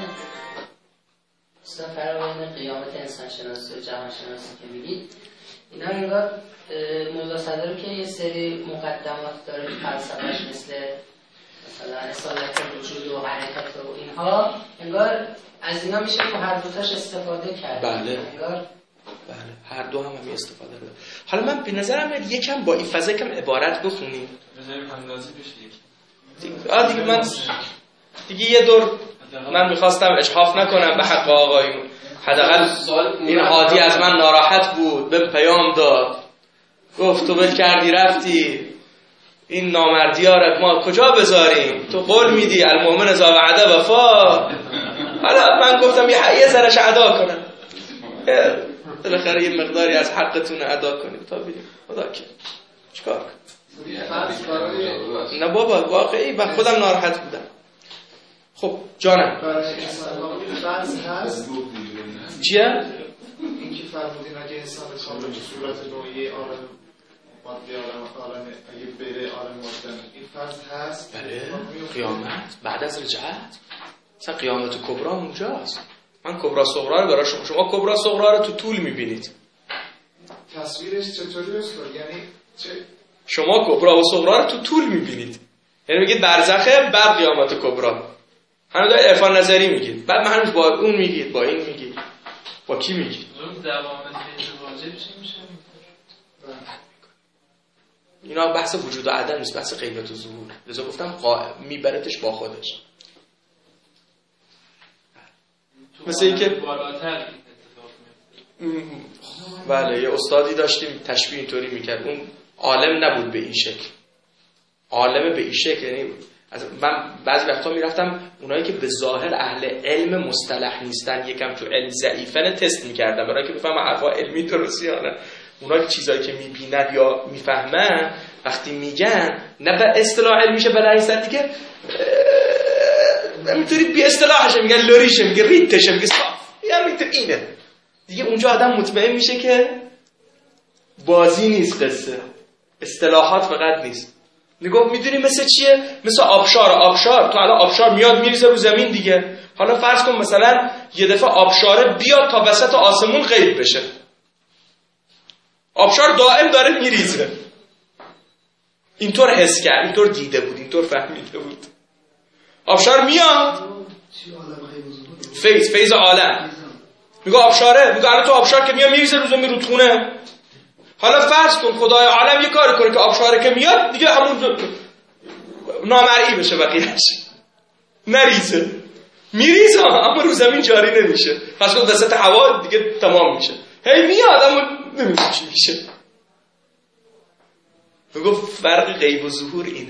بین قیامت انسان شناسی و جهان شناسی که میگید، اینا انگار موضوع صدر که یه سری مقدمات داره فلسفه‌اش مثلا اصالت وجود و حرکت و اینها، انگار از اینا میشه که هر دوتاش استفاده کرد. بله هر دو هم استفاده رو. حالا من به نظرم میاد یکم با این فضا کم عبارت بخونیم. بذاریم اندازه بشه دیگه من دیگه یه دور من میخواستم اجحاف نکنم به حق آقایون. حداقل این عادی از من ناراحت بود، به پیام داد گفت تو ول کردی رفتی، این نامردی ها را ما کجا بذاریم؟ تو قول میدی المؤمن اذا وعد وفا. حالا من گفتم یه ذرهش ادا کنم، بالاخره یه مقداری از حقتون ادا کنیم تا ببینیم خدا که چیکار کنم. نه بابا واقعی من خودم ناراحت بودم. خب جانم برای انسان فرض هست چیه؟ این که فرمودین اگه انسان کامل به صورت نوعی عالم مادی عالم اگه بره عالم مادی این فرض هست. بله قیامت بعد از رجعت مثلا قیامت کبرا اونجاست. من کبرا صغرا رو برای شما کبرا صغرا رو تو طول میبینید. تصویرش چطوری است؟ یعنی چه شما کبرا و صغرا رو تو طول میبینید، یعنی میگید برزخه بعد قیامت کبرا. همین داره عرفان نظری میگید، بعد من با اون میگید، با این میگید، با کی میگید؟ دوام واجب چی میشه؟ اینا بحث وجود و عدم نیست، بحث غیبت و ظهور. لذا گفتم میبردش با خودش. مثل اینکه بالاتر بله یه استادی داشتیم تشبیه اینطوری میکرد، اون عالم نبود به این شکل، عالم به این شکل، یعنی من بعضی وقتا میرفتم اونایی که به ظاهر اهل علم مصطلح نیستن یکم تو علم ضعیفن تست میکردم برای که بفهمم حرفا علمی درستی یا نه. اونایی که چیزایی که میبینن یا میفهمن وقتی میگن نه به اصطلاح علمیشه بلایستن دیگه میتونید بی اصطلاحش میگن لوریشه، میگه ریتشه، میگه صاف، یعنی اینه دیگه. اونجا آدم مطمئن میشه که بازی نیست، قصه اصطلاحات فقط نیست. میگم میدونی مثل چیه؟ مثل آبشار. تو الان آبشار میاد میریزه رو زمین دیگه. حالا فرض کن مثلا یه دفعه آبشاره بیاد تا وسط آسمون غیب بشه. آبشار دائم داره میریزه. اینطور حس کرد، اینطور دیده بود، اینطور فهمیده بود. آبشار میاد، فیض عالم. میگه آبشاره، میگه الان تو آبشار که میاد میریزه رو زمین رودخونه. حالا فرض کن خدای عالم یه کاری کنه که آبشاره که میاد دیگه همون نامرئی بشه، بقیه‌اش نریزه، میریزه اما رو زمین جاری نمیشه. پس اون وسط هوا دیگه تمام میشه. هی میاد اما نمیشه چی میشه. میگه فرق غیب و ظهور اینه.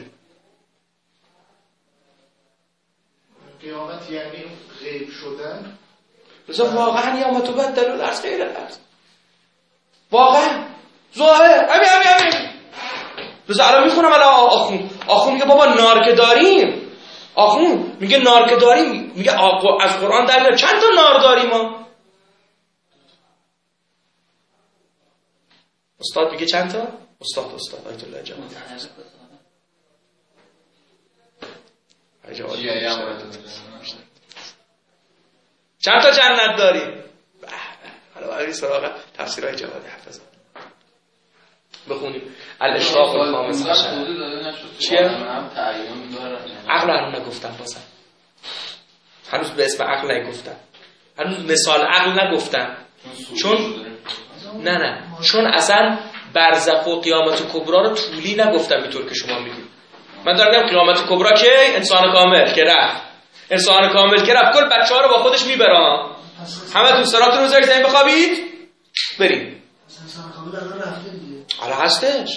قیامت یعنی غیب شدن. مثلا واقعا یا متبدل الارض غیر الارض، واقعا ظاهر همین. مثلا الان میخونم الان آخون میگه بابا نار که داریم، آخون میگه نار که داریم، میگه از قرآن در میاد چند تا نار داریم ما. استاد میگه چند تا؟ استاد آیت الله جوادی چند تا جنت داریم؟ حالا برای سراغ تفسیرهای جوادی حافظ بخونیم. الاشراق الخامس عشر چیه؟ عقل هنوز نگفتم، بازم هنوز به اسم عقل نگفتم، هنوز مثال عقل نگفتم، چون اصلا برزخ و قیامت کبرا رو طولی نگفتم اینطور که شما میگید. من دارم میگم قیامت کبرا که انسان کامل که رفت، انسان کامل که رفت کل بچه‌ها رو با خودش میبره. همه تو سراتون رو زمین بخوابید بریم. انسان کامل الان رفته دیگه. حالا هستش.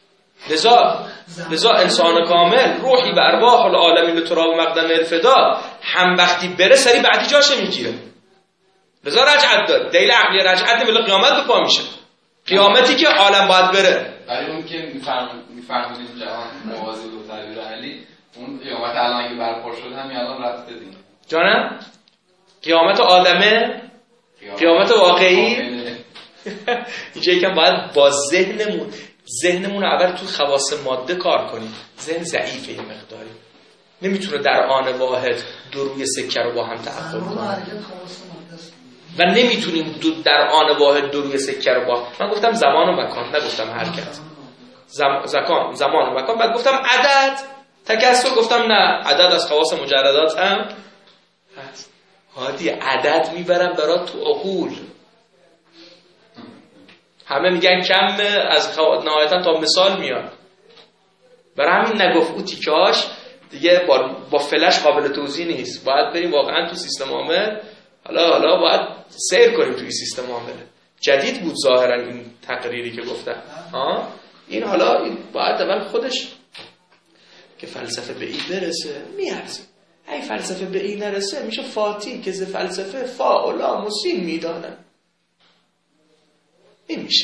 لذا انسان کامل روحی و ارواح العالمین تراب مقدم الفدا هم وقتی بره سری بعدی جاشه میگیره. لذا رجعت داره. دلیل عقلی رجعت نمیله قیامت به پا میشه. قیامتی که عالم باید بره. برای اون که میفرمودید جهان موازی دو تعبیر علی، اون قیامت الان اگه برپا شد همین الان رفته دیگه. جانم؟ قیامت آدمه؟ قیامت واقعی؟ اینجا یکم باید با ذهنمون اول تو خواص ماده کار کنیم. ذهن ضعیفه یه مقداری، نمیتونه در آن واحد دو روی سکه رو با هم تعقل کنه و نمیتونیم در آن واحد دو روی سکه رو با من گفتم زمان و مکان، نگفتم حرکت. زمان و مکان. بعد گفتم عدد تکسر، گفتم نه عدد از خواص مجردات هم هست. هادی عدد میبرم برات تو عقول. همه میگن کمه، از نهایتا تا مثال میاد. برای همین نگفت او تیکاش دیگه با فلش قابل توضیح نیست. باید بریم واقعا تو سیستم عامل. حالا باید سیر کنیم توی سیستم عامل. جدید بود ظاهرا این تقریری که گفتم. این حالا این باید اول خودش که فلسفه به این برسه میارزه. اگه فلسفه به این نرسه میشه فاتی که ز فلسفه فا و لام و سین میدانه. این میشه.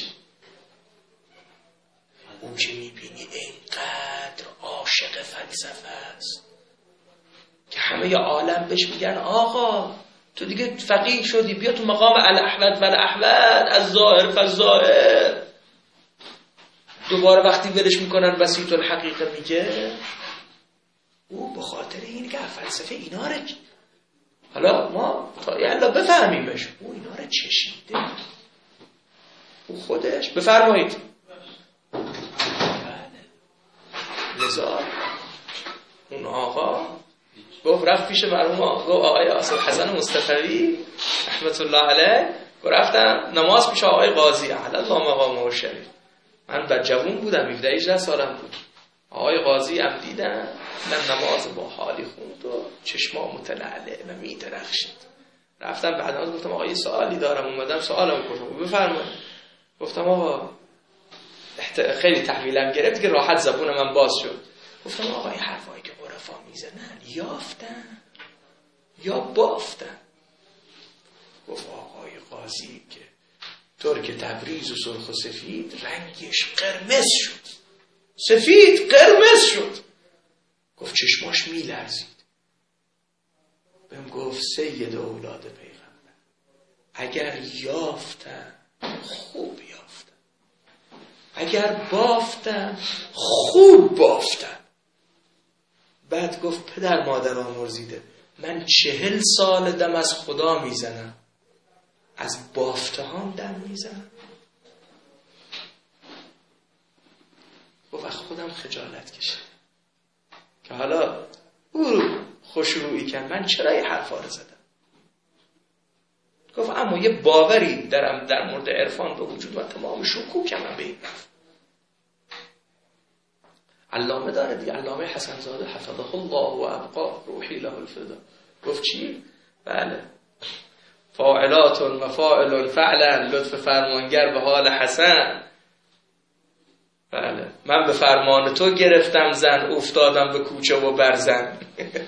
اون که میبینی اینقدر عاشق فلسفه است که همه عالم بهش میگن آقا تو دیگه فقیه شدی، بیا تو مقام الاحوذ و الاحوذ از ظاهر فالظاهر. دوباره وقتی ولش میکنن وسیط الحقیقه میگه او به خاطر این که فلسفه اینا رو حالا ما تا یالا بفهمیمش، او اینا رو چشیده، او خودش. بفرمایید. لذا اون آقا گفت رفت پیش مرحوم آقای آصف حسن مصطفی رحمت الله علیه، رفتم نماز پیش آقای قاضی اعلی الله مقامه شریف. من بچه‌بون بودم، 17-18 سالم بود. آقای قاضی هم دیدم نماز با حالی خوند و چشما متلعلع و می‌درخشید. رفتم بعدا گفتم آقا یه سوالی دارم، اومدم سوالم کنم. بفرمایید. گفتم آقا خیلی تحویلم گرفت که راحت زبون من باز شد. گفتم آقا این حرفایی که عرفا میزنن یافتن یا بافتن؟ گفت آقای قاضی که ترک تبریز و سرخ و سفید رنگش قرمز شد، سفید قرمز شد. گفت چشماش میلرزید. بهم گفت سید اولاد پیغمبر، اگر یافتم خوب یافتم، اگر بافتم خوب بافتم. بعد گفت پدر مادر آمرزیده، من 40 سال دم از خدا میزنم، از بافته هم دم میزنم. گفت خودم خجالت کشیدم که حالا او خوشرویی کن، من چرا یه حرفا رو زدم. گفت اما یه باوری در مورد عرفان به وجود و تمام شکوک من به این رفت. علامه داره دیگه، علامه حسن زاده حفظه الله و ابقا روحی له الفدا. گفت چی؟ بله، فاعلات و فاعل فعلا، لطف فرمانگر به حال حسن. بله، من به فرمان تو گرفتم زن، افتادم به کوچه و برزن.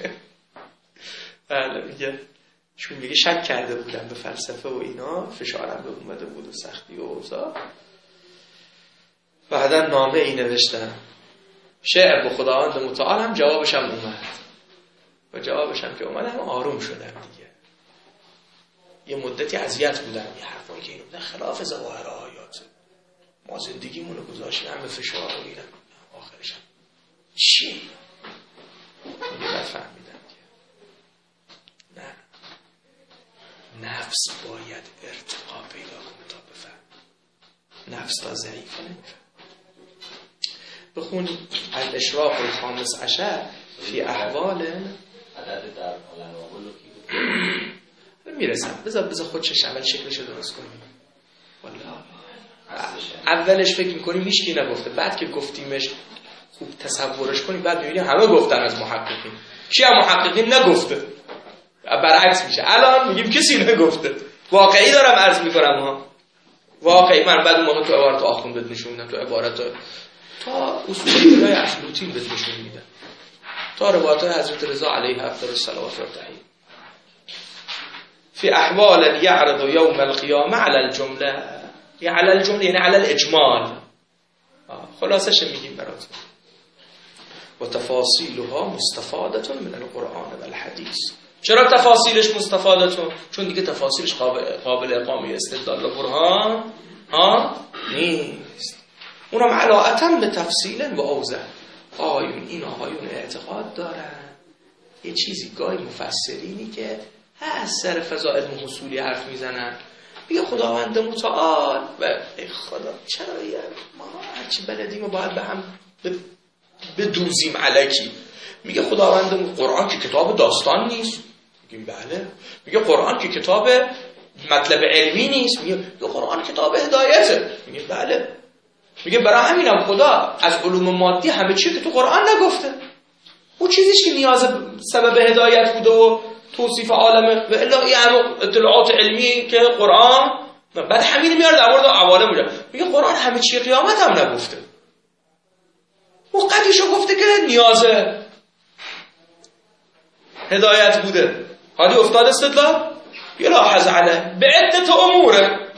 بله میگه، چون میگه شک کرده بودم به فلسفه و اینا، فشارم به اومده بود و سختی و اوضاع. بعدا نامه ای نوشتم، شعر به خداوند متعال هم جوابشم اومد و جوابشم که اومد هم آروم شدم دیگه. یه مدتی اذیت بودم، یه حرفایی که اینو خلاف ظواهر آیات، ما زندگیمونو گذاشتیم همه فشار رو میدم، آخرش چی؟ میگه فهمیدم که نه، نفس باید ارتقا پیدا کنه تا بفهم. نفس تا ضعیفه نمیفهم. بخونی الاشراق الخامس عشر فی احوال عدد در حال اول کی میرسم. بذار خودش اول شکلش رو درست کنیم. والله اولش فکر میکنیم هیچکی نگفته، بعد که گفتیمش خوب تصورش کنیم، بعد میبینیم همه گفتن از محققین. کی از محققین نگفته؟ برعکس میشه. الان میگیم کسی نگفته. واقعی دارم عرض میکنم ها، واقعی. من بعد موقع تو عبارت آخوند بهت نشون میدم، تو عبارت تا اصول های افلاطین بهت نشون میدم، تا روایات حضرت رضا علیه افضل الصلوات و التحیات. فی احوال یعرض یوم القیامه علی الجمله، یعنی علی الجمله یعنی علی الاجمال. خلاصش میگیم براتون. و تفاصیلها مستفاده من القرآن و الحدیث. چرا تفاصیلش مستفاده؟ چون دیگه تفاصیلش قابل اقامه استدلال و برهان نیست. اونم علاءتن به تفصیل و اوضح. این آقایون اعتقاد دارن یه چیزی، گاهی مفسرینی که از سر فضائل حصولی حرف میزنن، میگه خداوند متعال و ای خدا چرا ما هرچی بلدیم و باید به هم بدوزیم علکی. میگه خداوند قرآن که کتاب داستان نیست، میگیم بله. میگه قرآن که کتاب مطلب علمی نیست، میگه قرآن کتاب هدایته، میگیم بله. میگه برای همینم خدا از علوم مادی همه چی که تو قرآن نگفته، اون چیزیش که نیاز سبب هدایت بوده و توصیف عالمه و الا یه اطلاعات علمی که قرآن بعد همین میاره در مورد عوالم میگه. میگه قرآن همه چی قیامت هم نگفته، اون قدیشو گفته که نیاز هدایت بوده. حالی افتاد استدلال یلاحظ علیه به عدت اموره،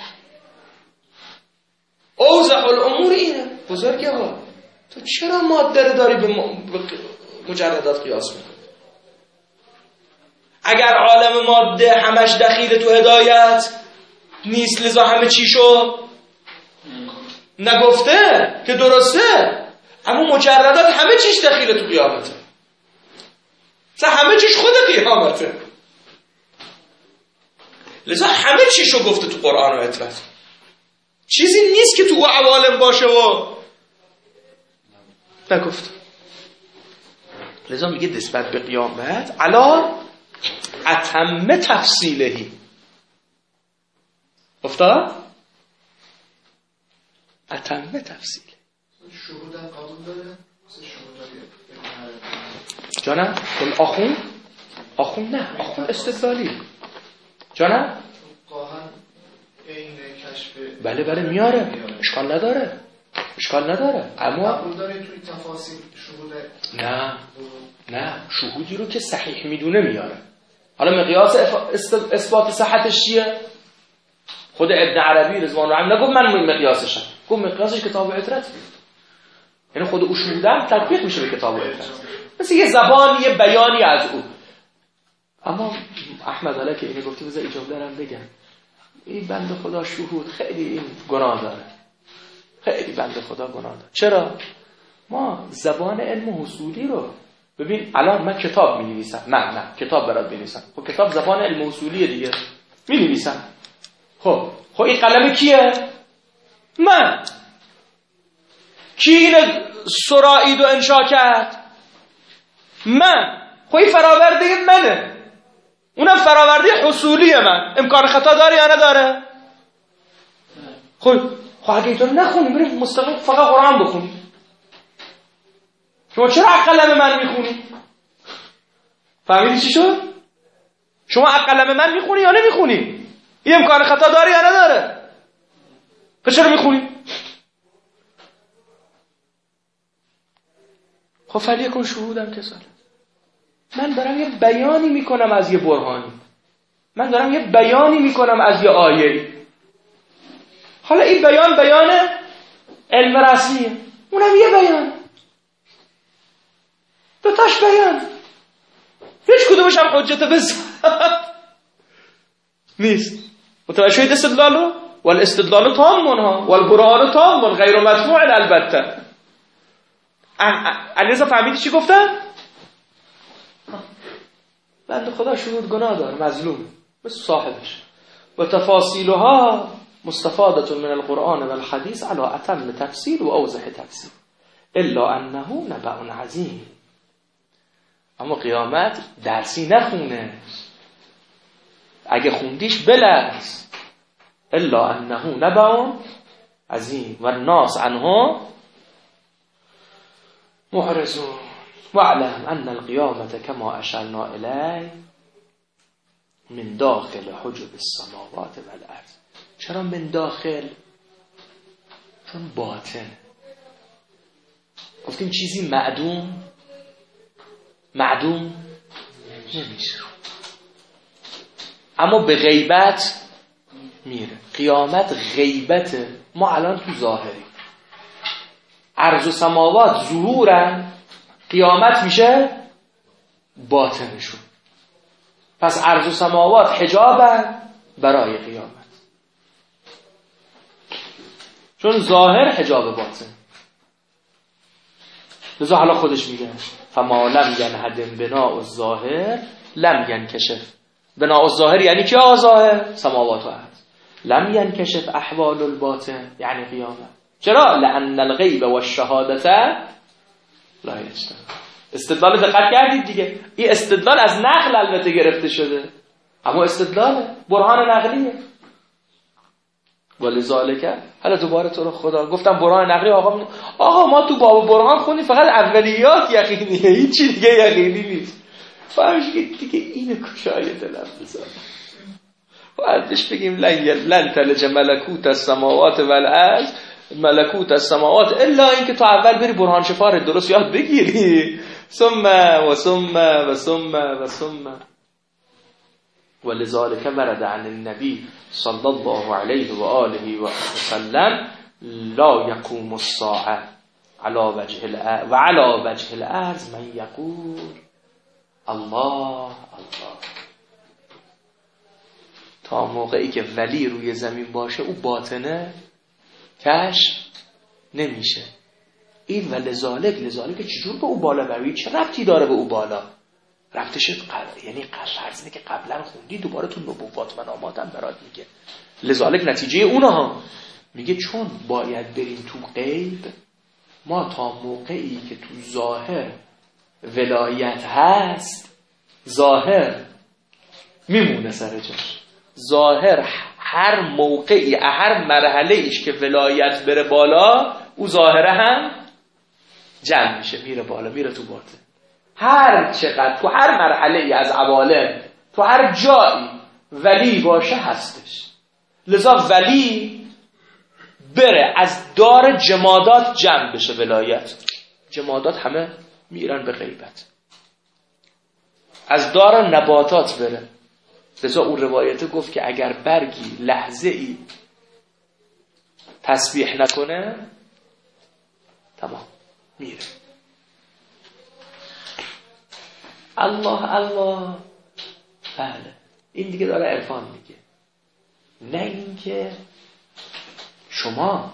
اوضح الامور اینه. بزرگوار تو چرا ماده داری به مجردات قیاس میکنی؟ اگر عالم ماده همش دخیل تو هدایت نیست، لذا همه چیشو نگفته که درسته، اما مجردات همه چیش دخیل تو قیامته، همه چیش خود قیامته، لذا همه چیشو گفته تو قرآن و اطلاف. چیزی نیست که تو عوالم باشه و نگفت. لذا میگه نسبت به قیامت علا اتم تفصیلهی افتاد اتم تفصیل. شهودم قبول داره؟ جانم؟ کل آخون نه، آخون استدلالی. جانم؟ قاهن این کشف بله میاره، اشکال نداره اما قبول داره توی تفاصیل شهود نه شهودی رو که صحیح میدونه میاره. حالا مقیاس اثبات صحتش چیه؟ خود ابن عربی رضوان الله نگفت من مقیاسشم، گفت مقیاسش کتاب عترت، یعنی خود او شهودم تطبیق میشه به کتاب عترت، مثل یه زبان یه بیانی از او. اما احمد علی که اینو گفته بذار این جمله رو بگم. این بنده خدا شهود خیلی این گناه داره، خیلی بنده خدا گناه داره. چرا؟ ما زبان علم اصولی رو ببین، الان من کتاب می نویسم، نه کتاب برات می نویسم، خب کتاب زبان علم اصولیه دیگه، می نویسم. خب این قلم کیه؟ من. کی اینو سرایید و انشا کرد؟ من. خب این فراورده منه، اونم فراورده حصولی من. امکان خطا داره یا نداره؟ خب اگه اینطور نخونیم بریم مستقیم فقط قرآن بخونیم، شما چرا قلم من میخونی؟ فهمیدی چی شد؟ شما قلم من میخونی یا نمیخونی؟ این امکان خطا داره یا نداره؟ پس چرا میخونی؟ خب فلیکن شهودم که سال من دارم یه بیانی میکنم از یه برهانی، من دارم یه بیانی میکنم از یه آیه. حالا این بیان علم رسمیه، اونم یه بیان، دوتاش بیان، هیچ کدومش هم حجت بزن نیست. متوجه شدید استدلالو؟ والاستدلال تامونها والبرهان تامون غیر مدفوع البته. علیرضا فهمیدی چی گفتم؟ بنده خدا شهود گناه داره، مظلوم مثل صاحبش. و تفاصیلها مستفاده من القرآن و الحدیث علی اتم تفسیر و اوضح تفسیر الا انه نبأ عظیم. اما قیامت درسی نخونه، اگه خوندیش بلرز. الا انه نبأ عظیم و الناس عنه معرضون واعلم ان القیامت کما اشرنا الیه من داخل حجب السماوات والارض. چرا من داخل؟ چون باطن. گفتیم چیزی معدوم نمیشه، اما به غیبت میره. قیامت غیبته، ما الان تو ظاهری. ارض و سماوات ظهورن، قیامت میشه باطنشون. پس ارض و سماوات حجابن برای قیامت، چون ظاهر حجاب باطن. لذا حالا خودش میگه فما لم ینهدم بناء الظاهر لم ینکشف. بناء الظاهر یعنی که ظاهر سماوات و ارض، لم ینکشف احوال الباطن یعنی قیامت. چرا؟ لأن الغیب و الشهادت لا یجتمع. استدلال دقت کردید دیگه، این استدلال از نقل البته گرفته شده، اما استدلال برهان نقلیه. ولذالک حالا دوباره تو رو خدا گفتم برهان نقلی. آقا ما تو باب برهان خوندیم فقط اولیات یقینیه، هیچی دیگه یقینی نیست. فهمیدید دیگه اینو کشای دلم بذار. بعدش بگیم لن تلج ملکوت السماوات والارض، ملکوت السماوات الا اینکه تو اول بری برهان شفار درست یاد بگیری، ثم و ثم و ثم و ثم. ولذلك ورد عن النبي صلى الله عليه وآله وسلم لا يقوم الساعة على وجه الأرض وعلى وجه الأرض من يقول الله الله. تا موقعی که ولی روی زمین باشه او باطنه کشف نمیشه. این و لذالک چجور به او بالا بروی؟ چه ربطی داره به او بالا؟ ربطش یعنی فرض اینه که قبلا خوندی دوباره تو نبوات منامات هم برات میگه. لذالک نتیجه اونها میگه چون باید بریم تو غیب، ما تا موقعی که تو ظاهر ولایت هست، ظاهر میمونه سر جاش. ظاهر هر موقعی هر مرحله ایش که ولایت بره بالا، او ظاهره هم جمع میشه، میره بالا، میره تو باطن. هر چقدر تو هر مرحله از عوالم تو هر جایی ولی باشه هستش. لذا ولی بره از دار جمادات جمع بشه ولایت. جمادات همه میرن به غیبت. از دار نباتات بره. لذا اون روایته گفت که اگر برگی لحظه ای تسبیح نکنه تمام میره. الله الله بله این دیگه داره عرفان میگه، نه اینکه شما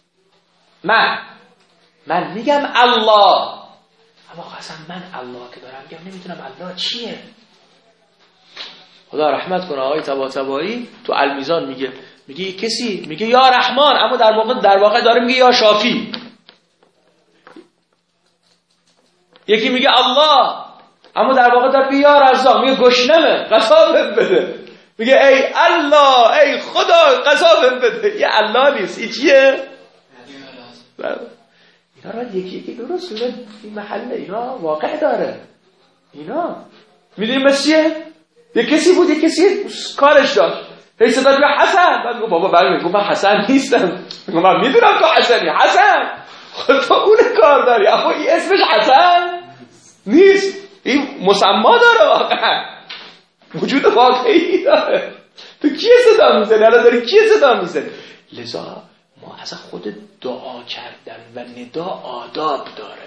من میگم الله، اما قسم من الله که دارم میگم نمیدونم الله چیه. خدا رحمت کنه آقای طباطبایی تو المیزان میگه کسی میگه یا رحمان، اما در واقع داره میگه یا شافی. یکی میگه الله، اما در واقع داره میگه یا رزاق، میگه گشنمه قصابم بده، میگه ای الله ای خدا قصابم بده. یه الله نیست، این چیه؟ اینا را یکی درست شده این محله، اینا واقع داره. اینا میدونی مثل چیه؟ یه کسی بود، یه کسی کارش داشت، هی صدا میگه حسن، بعد میگه بابا برمیگه من حسن نیستم، میگه من میدونم تو حسنی، حسن خود تو اون کار داری، اما این اسمش حسن نیست، این مسما داره، واقعا وجود واقعی داره. تو کیه صدا میزنی؟ الان داری کیه صدا میزنی؟ لذا ما از خود دعا کردن و ندا آداب داره،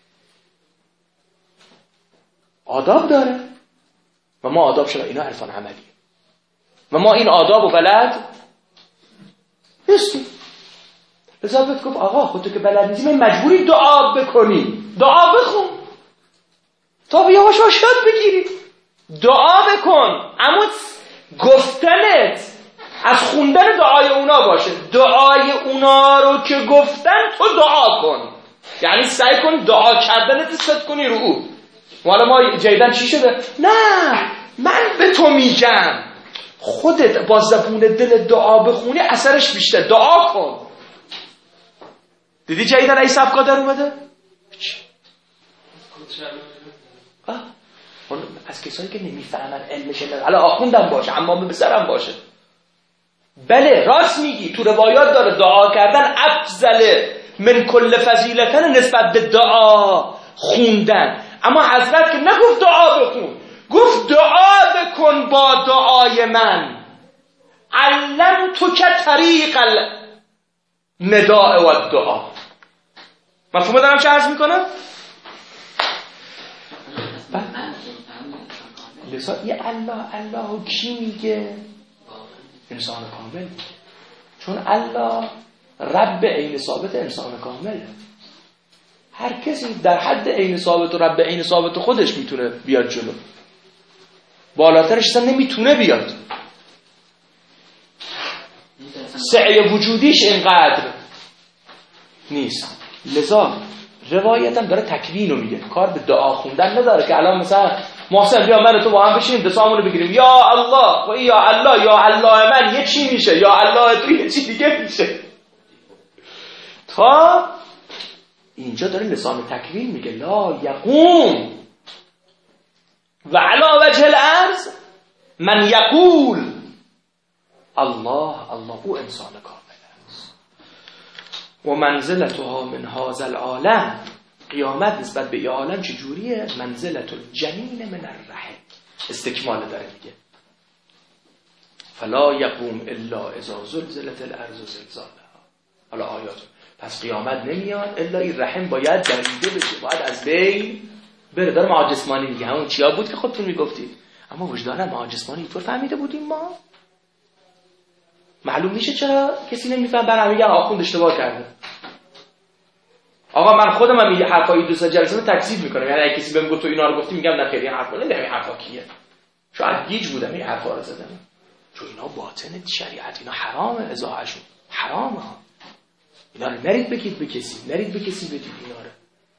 آداب داره و ما آداب شما اینا عرفان عملیه و ما این آداب و بلد نیستیم. لذا بهت گفت آقا خودتو که بلد نیستی مجبوری دعا بکنی، دعا بخون تا یواش یواش یاد بگیری. دعا بکن، اما گفتنت از خوندن دعای اونا باشه. دعای اونا رو که گفتن تو دعا کن، یعنی سعی کن دعا کردنت ست کنی رو او. حالا ما جیدن چی شده؟ نه من به تو میگم خودت با زبون دل دعا بخونی اثرش بیشتر. دعا کن. دیدی جیدن ای سبکا در اومده؟ از کسایی که نمیفهمن علمش حالا آخوندم باشه اما به سرم باشه. بله راست میگی، تو روایات داره دعا کردن افضل من کل فضیلتن نسبت به دعا خوندن، اما حضرت که نگفت دعا بخون، گفت دعا بکن با دعای من. علم تو که طریق النداء و الدعا. مفهوم دارم چه عرض میکنم؟ لذا یه الله کی میگه؟ انسان کامل میگه، چون الله رب عین ثابت انسان کامله. هر کسی در حد عین ثابت و رب عین ثابت خودش میتونه بیاد جلو، بالاترش اصلا نمیتونه بیاد. سعی وجودیش اینقدر نیست. لذا روایت هم داره تکوین رو میگه، کار به دعا خوندن نداره که الان مثلا محسن بیا من تو با هم بشینیم دستامون رو بگیریم یا الله و یا الله یا الله من یه چی میشه، یا الله تو یه چی دیگه میشه. تا اینجا داره لسان تکوین میگه لا یقوم و علا وجه الارض من یقول الله او انسان کامل است. و منزلتها من هذا العالم، قیامت نسبت به این عالم چجوریه؟ منزلت الجنین من الرحم، استکمال داره میگه فلا یقوم الا اذا زلزلت الارض زلزالها. حالا آیات پس قیامت نمیاد الا این رحم باید دریده بشه، باید از بین بره. داره معاد جسمانی میگه، همون چیا بود که خودتون میگفتید، اما وجدانم معاد جسمانی اینطور فهمیده بودیم ما. معلوم میشه چرا کسی نمیفهم، برام میگن آخوند اشتباه کرده. آقا من خودم هم یه حرفای دوست جلسه رو تکذیب میکنم، یعنی اگه کسی بهم گفت تو اینا رو گفتی میگم نه خیلی حرفا نمیدونم این حرفا کیه، شاید گیج بودم این حرفا رو زدم، چون اینا باطن شریعت، اینا حرامه، ازاحشون حرامه. اینا رو نرید بگید به کسی، نرید به کسی بدید اینا رو.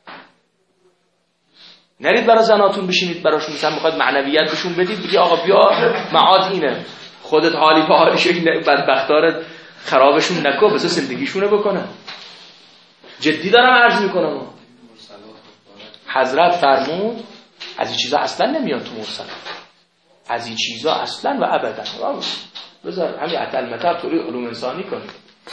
نرید برای زناتون بشینید براشون مثلا میخواد معنویت بهشون بدید، بگی آقا بیا معاد اینه، خودت حالی به حالش، این بدبختار خرابشون نکو، بس زندگیشونو بکنن. جدی دارم عرض میکنم. حضرت فرمود از این چیزا اصلا نمیاد تو مرسل، از این چیزا اصلا و ابدا. بذار همین عتلمتر طوری علوم انسانی کنیم،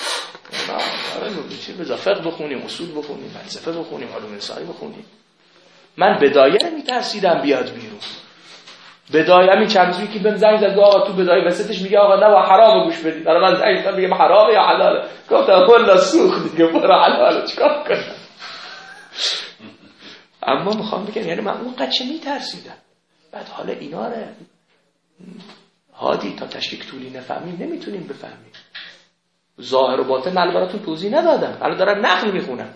بذار فقه بخونیم، اصول بخونیم، فلسفه بخونیم، علوم انسانی بخونیم. من بدایه میترسیدم بیاد بیرون. بدایه همین چند روزی که بهم زنگ زد آقا تو بدایه وسطش میگه آقا نه با حرام گوش بدید. برای من زنگ زد میگه حرامه یا حلاله؟ گفتم والله سوخ دیگه، برو حلاله چیکار کنم. اما میخوام بگم یعنی من اونقدر چه میترسیدم. بعد حالا اینا رو هادی تا تشکیک طولی نفهمیم نمیتونیم بفهمیم. ظاهر و باطن من براتون توضیح ندادم، الان دارم نقل میخونم.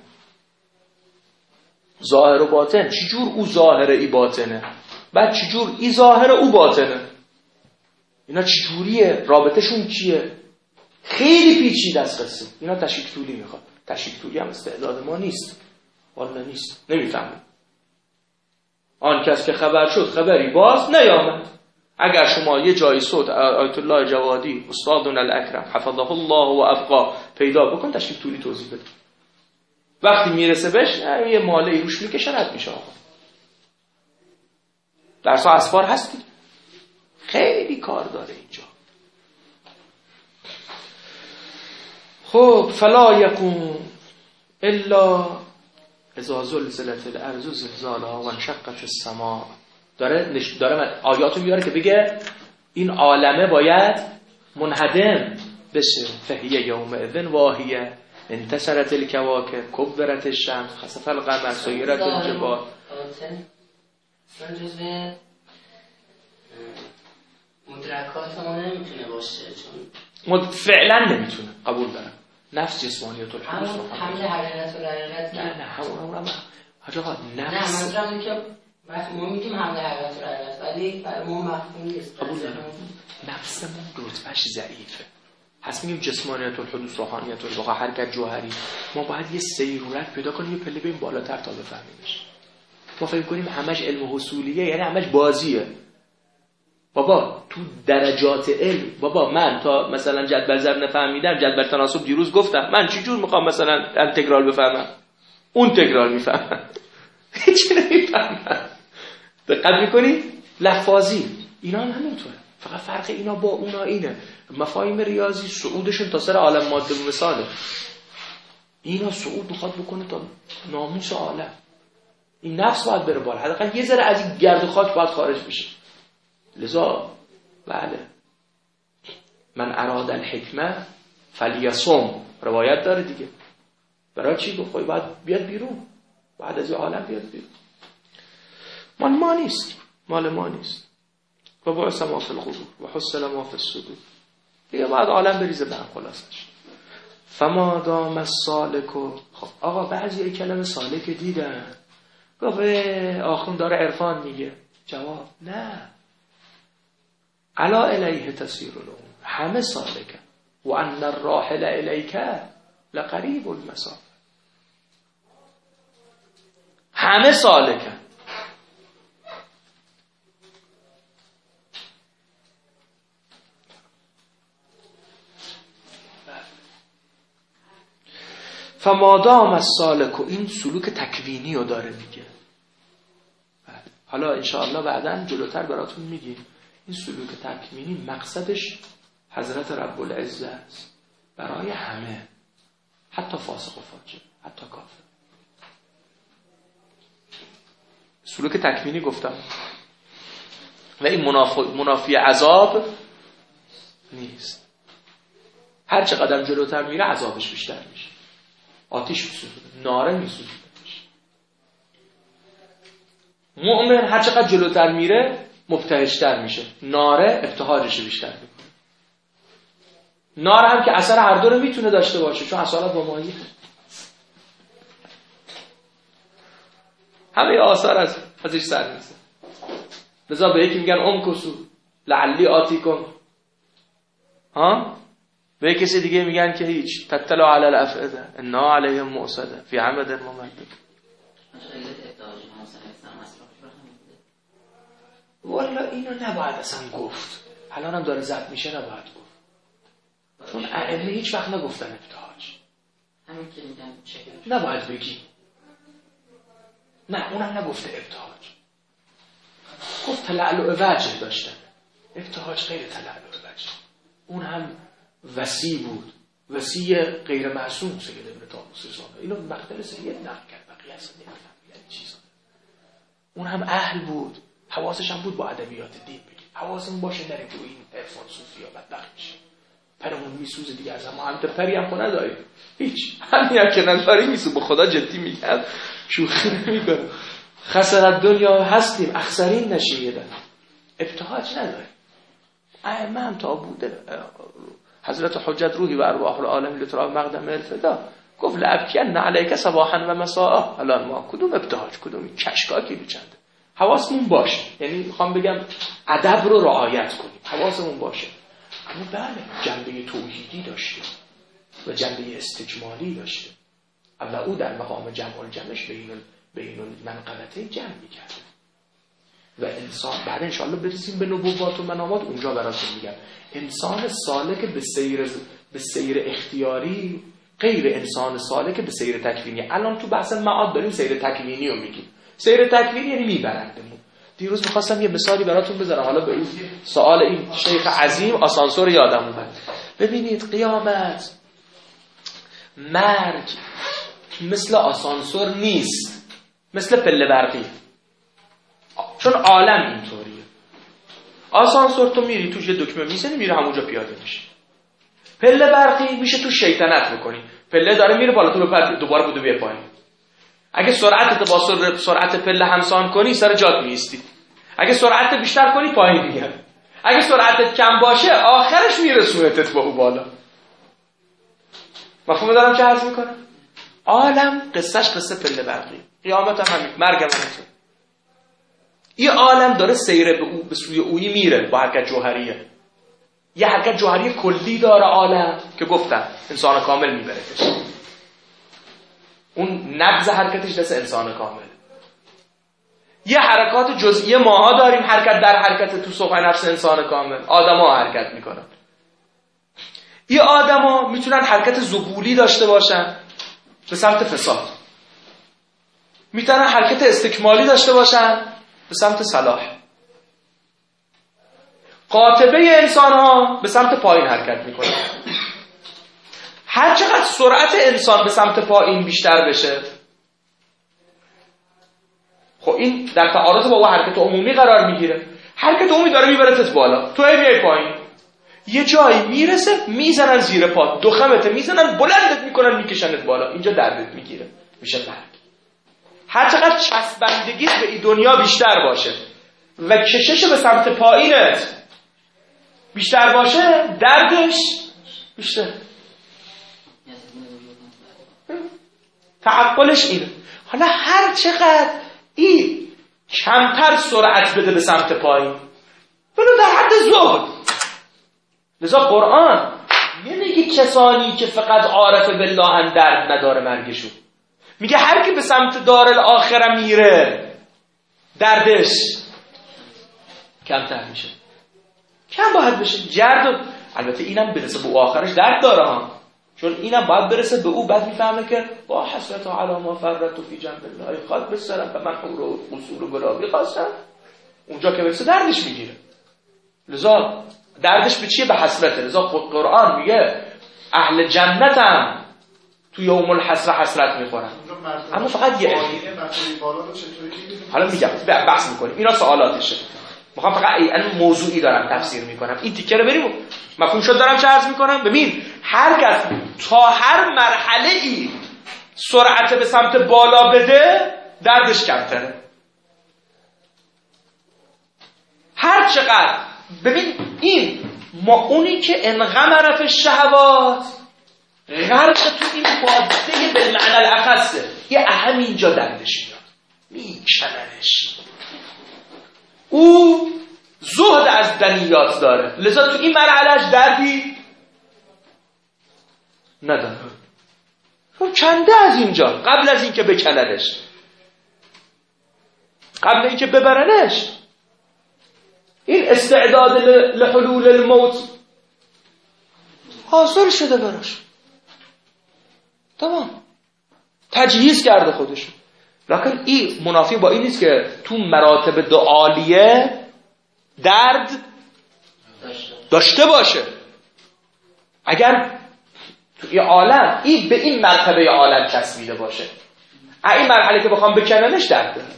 ظاهر و باطن چجور او ظاهر ای باطنه، بعد چجور ای ظاهر او باطنه، اینا چجوریه، رابطشون چیه؟ خیلی پیچیده است قصه. اینا تشکیک طولی میخواد. تشکیک طولی هم استعداد ما نیست، والا نیست، نمیفهمم. آن کس که خبر شد خبری باز نیامد. اگر شما یه جای صوت آیت الله جوادی استادنا الاکرم حفظه الله و ابقا پیدا بکن، تشکیک طولی توضیح بده. وقتی میرسه بهش یه ماله روش میکشه رد میشه. آقا درس اسفار هستی، خیلی کار داره اینجا. خب فلا یکون الا اذا زلزلت الارض زلزالها و انشقت السماء. داره آیاتو میاره که بگه این عالمه باید منهدم بشه. فهیه یومئذ واهیه انتصرت الکواکب کبرت الشمس خسف القمر سیرت الجبال. من جزء مدرکات ما نمیتونه باشه، چون فعلا نمیتونه. قبول دارم نفس جسمانیت الحدوث حمل حقیقت و حقیقت نه همون حاجا نفس. نه منظورم که ما میگیم حمل حقیقت و حقیقت ولی برای ما مفهوم نیست. قبول دارم نفسمون رتبهش ضعیفه، هست میگیم جسمانیت الحدوث روحانیت الواقع حرکت جوهری. ما باید یه سیرورت پیدا کنیم، یه پله بریم بالاتر تا بفهمیمش. ما فکر کنیم همش علم حصولیه، یعنی همش بازیه. بابا تو درجات علم، بابا من تا مثلا جدول ضرب نفهمیدم، جدول تناسب دیروز گفتم، من چی جور میخوام مثلا انتگرال بفهمم؟ اون تگرال میفهمم، هیچ نمیفهمم. دقت میکنی؟ لفاظی اینا هم همینطوره، فقط فرق اینا با اونا اینه مفاهیم ریاضی صعودشون تا سر عالم ماده و مثاله. اینا صعود میخواد بکنه تا ناموس عالم. این نفس باید بره بالا، حداقل یه ذره از این گرد و خاک باید خارج بشه. لذا بله من اراد الحکمه فلیصم، روایت داره دیگه. برای چی بخوای باید بیاد بیرون، بعد از این عالم بیاد بیرون. مال ما نیست، مال ما نیست. و بعث ما فی القبور و حصل ما فی الصدور. دیگه بعد عالم بریزه به هم خلاصش. فما دام السالک. خب آقا بعضی ای کلمه سالک دیدن، گفت آخوند داره عرفان میگه. جواب نه، علا الیه تسیر الامور، همه سالکن و ان الراحل الیک لقریب المسافه. همه سالکن. فمادام السالک، این سلوک تکوینی رو داره میگه. حالا انشاءالله بعداً جلوتر براتون میگیم این سلوک تکوینی مقصدش حضرت رب العزه است برای همه، حتی فاسق و فاجر، حتی کافر. سلوک تکوینی گفتم و این منافی عذاب نیست. هر چقدر جلوتر میره عذابش بیشتر میشه. آتیش میسوزه، ناره میسوزه. مؤمن هر چقدر جلوتر میره مبتهج‌تر میشه، ناره ابتهاجش بیشتر میکنه. ناره هم که اثر هر دو رو میتونه داشته باشه، چون اصالت با مایه. همه آثار ازش سر میزه. لذا به یکی میگن امکسو لعلی آتیکم، ها؟ به کسی دیگه میگن که هیچ تطلع علی الافئده انا علیهم مؤصده فی عمد ممدد. والا اینو نباید اصلا گفت. الان هم داره ضبط میشه، نباید گفت، چون ائمه هیچ وقت نگفتن ابتهاج. همین که میگن نباید بگی. نه اونم نگفته ابتهاج، گفت تلعلع وجه داشتن. ابتهاج غیر تلعلع وجه، اون هم وسی بود، وسی غیر معصوم سید ابن طاووس رساله. اینو مقتل سید نقل کرد، بقیه اصلا نمی‌فهمن یعنی چیزا. اون هم اهل بود، حواسش هم بود با ادبیات دین بگیم. حواسمون باشه نریم تو این عرفان صوفی یا بدبخت میشه. پرمون میسوزه دیگه، از ما هم پری هم خود نداریم. هیچ. همین که نداریم میسوزه. با خدا جدی میگم، شوخی نمی‌کنم. خسرت دنیا هستیم، اخسرین نشیدن. ابتهاج نداریم. ائمه هم تا بوده. حضرت حجت روحی و ارواح العالم لترا مقدم الفدا گفت لابکن علیک صباحا و مساء. الان ما کدوم ابتهاج کدوم کشکاکی بچنده. حواسمون باشه، یعنی میخوام بگم ادب رو رعایت کنیم، حواسمون باشه. اما بله جنبه توحیدی داشته و جنبه استجمالی داشته. اما او در مقام جمع الجمعش بین المنقبتین جمع میکرده و انسان بعد انشاءالله برسیم به نبوات و منامات اونجا براتون میگم. انسان سالک به سیر اختیاری غیر انسان سالک به سیر تکوینی. الان تو بحث معاد داریم سیر تکوینی رو میگیم. سیر تکوینی یعنی میبرندمون. دیروز میخواستم یه مثالی براتون بزنم، حالا به این سوال این شیخ عظیم آسانسور یادم اومد. ببینید قیامت، مرگ مثل آسانسور نیست، مثل پله برقی، چون عالم اینطوریه. آسانسور تو میری توش یه دکمه میزنی میره همونجا پیاده میشه. پله برقی میشه تو شیطنت میکنی، پله داره میره بالا تو بپر دوباره بودو بیه پایین. اگه سرعتت با سرعت پله همسان کنی سر جات میستی، اگه سرعت بیشتر کنی پایین میاد، اگه سرعتت کم باشه آخرش میرسونتت با او بالا. مفهوم دارم چه عرض میکنم؟ عالم قصهش قصه پله برقی، قیامت هم همین، مرگ هم همین. این عالم داره سیر به سوی اویی میره با حرکت جوهریه. یه حرکت جوهری کلی داره عالم که گفتم انسان کامل میبره، اون نبض حرکتش دست انسان کامل. یه حرکات جزئی ماها داریم، حرکت در حرکت تو سوق نفس انسان کامل. آدما حرکت میکنن. یه آدما میتونن حرکت زبولی داشته باشن به سمت فساد، میتونن حرکت استکمالی داشته باشن به سمت صلاح. قاطبه انسان ها به سمت پایین حرکت میکنن. هر چقدر سرعت انسان به سمت پایین بیشتر بشه، خب این در تعارض با اون حرکت عمومی قرار میگیره. حرکت عمومی داره میبرتت بالا، تو میای پایین. یه جایی میرسه میزنن زیر پات، دو خمت میزنن بلندت میکنن میکشنت بالا، اینجا دردت میگیره، میشه مرگ. هر چقدر چسبندگیت به این دنیا بیشتر باشه و کشش به سمت پایینت بیشتر باشه، دردش بیشتر. تعقلش اینه. حالا هر چقدر این کمتر سرعت بده به سمت پایین، بلو در حد زهد. لذا قرآن نمیگه کسانی که فقط عارف بالله درد نداره مرگشون، میگه هر کی به سمت دار الاخره میره دردش کمتر میشه، کم باید بشه. جرد البته اینم برسه به او آخرش درد داره ها، چون اینم باید برسه به او، بعد میفهمه که با حسرت علی ما فرطت فی جنب الله خاک بسرم و من حور قصور و بلاغی خواستم. اونجا که برسه دردش میگیره. لذا دردش به چیه؟ به حسرته. لذا قرآن میگه اهل جنتم تو یوم الحسره حسرت میخورن، اما فقط یه حالا میگم بحث میکنیم، اینا سوالاتشه، میخوام فقط این موضوعی دارم تفسیر میکنم. این تیکه رو بریم مفهوم شد دارم چه عرض میکنم. ببین هر کس تا هر مرحله ای سرعت به سمت بالا بده دردش کمتره. هر چقدر ببین این ما اونی که انغمر فی الشهوات غرق تو این ماده به معنی الاخصه، یه اهم اینجا دردش میاد میکننش. او زهد از دنیات داره، لذا تو این مرحلهش دردی نداره. کنده از اینجا قبل از اینکه بکننش، قبل اینکه ببرنش، این استعداد لحلول الموت حاصل شده براش، تمام تجهیز کرده خودشو. لکن این منافی با این نیست که تو مراتب عالیه درد داشته باشه. اگر تو این عالم این به این مرتبه عالم چسبیده باشه، این مرحله که بخوام بکننش درد داره،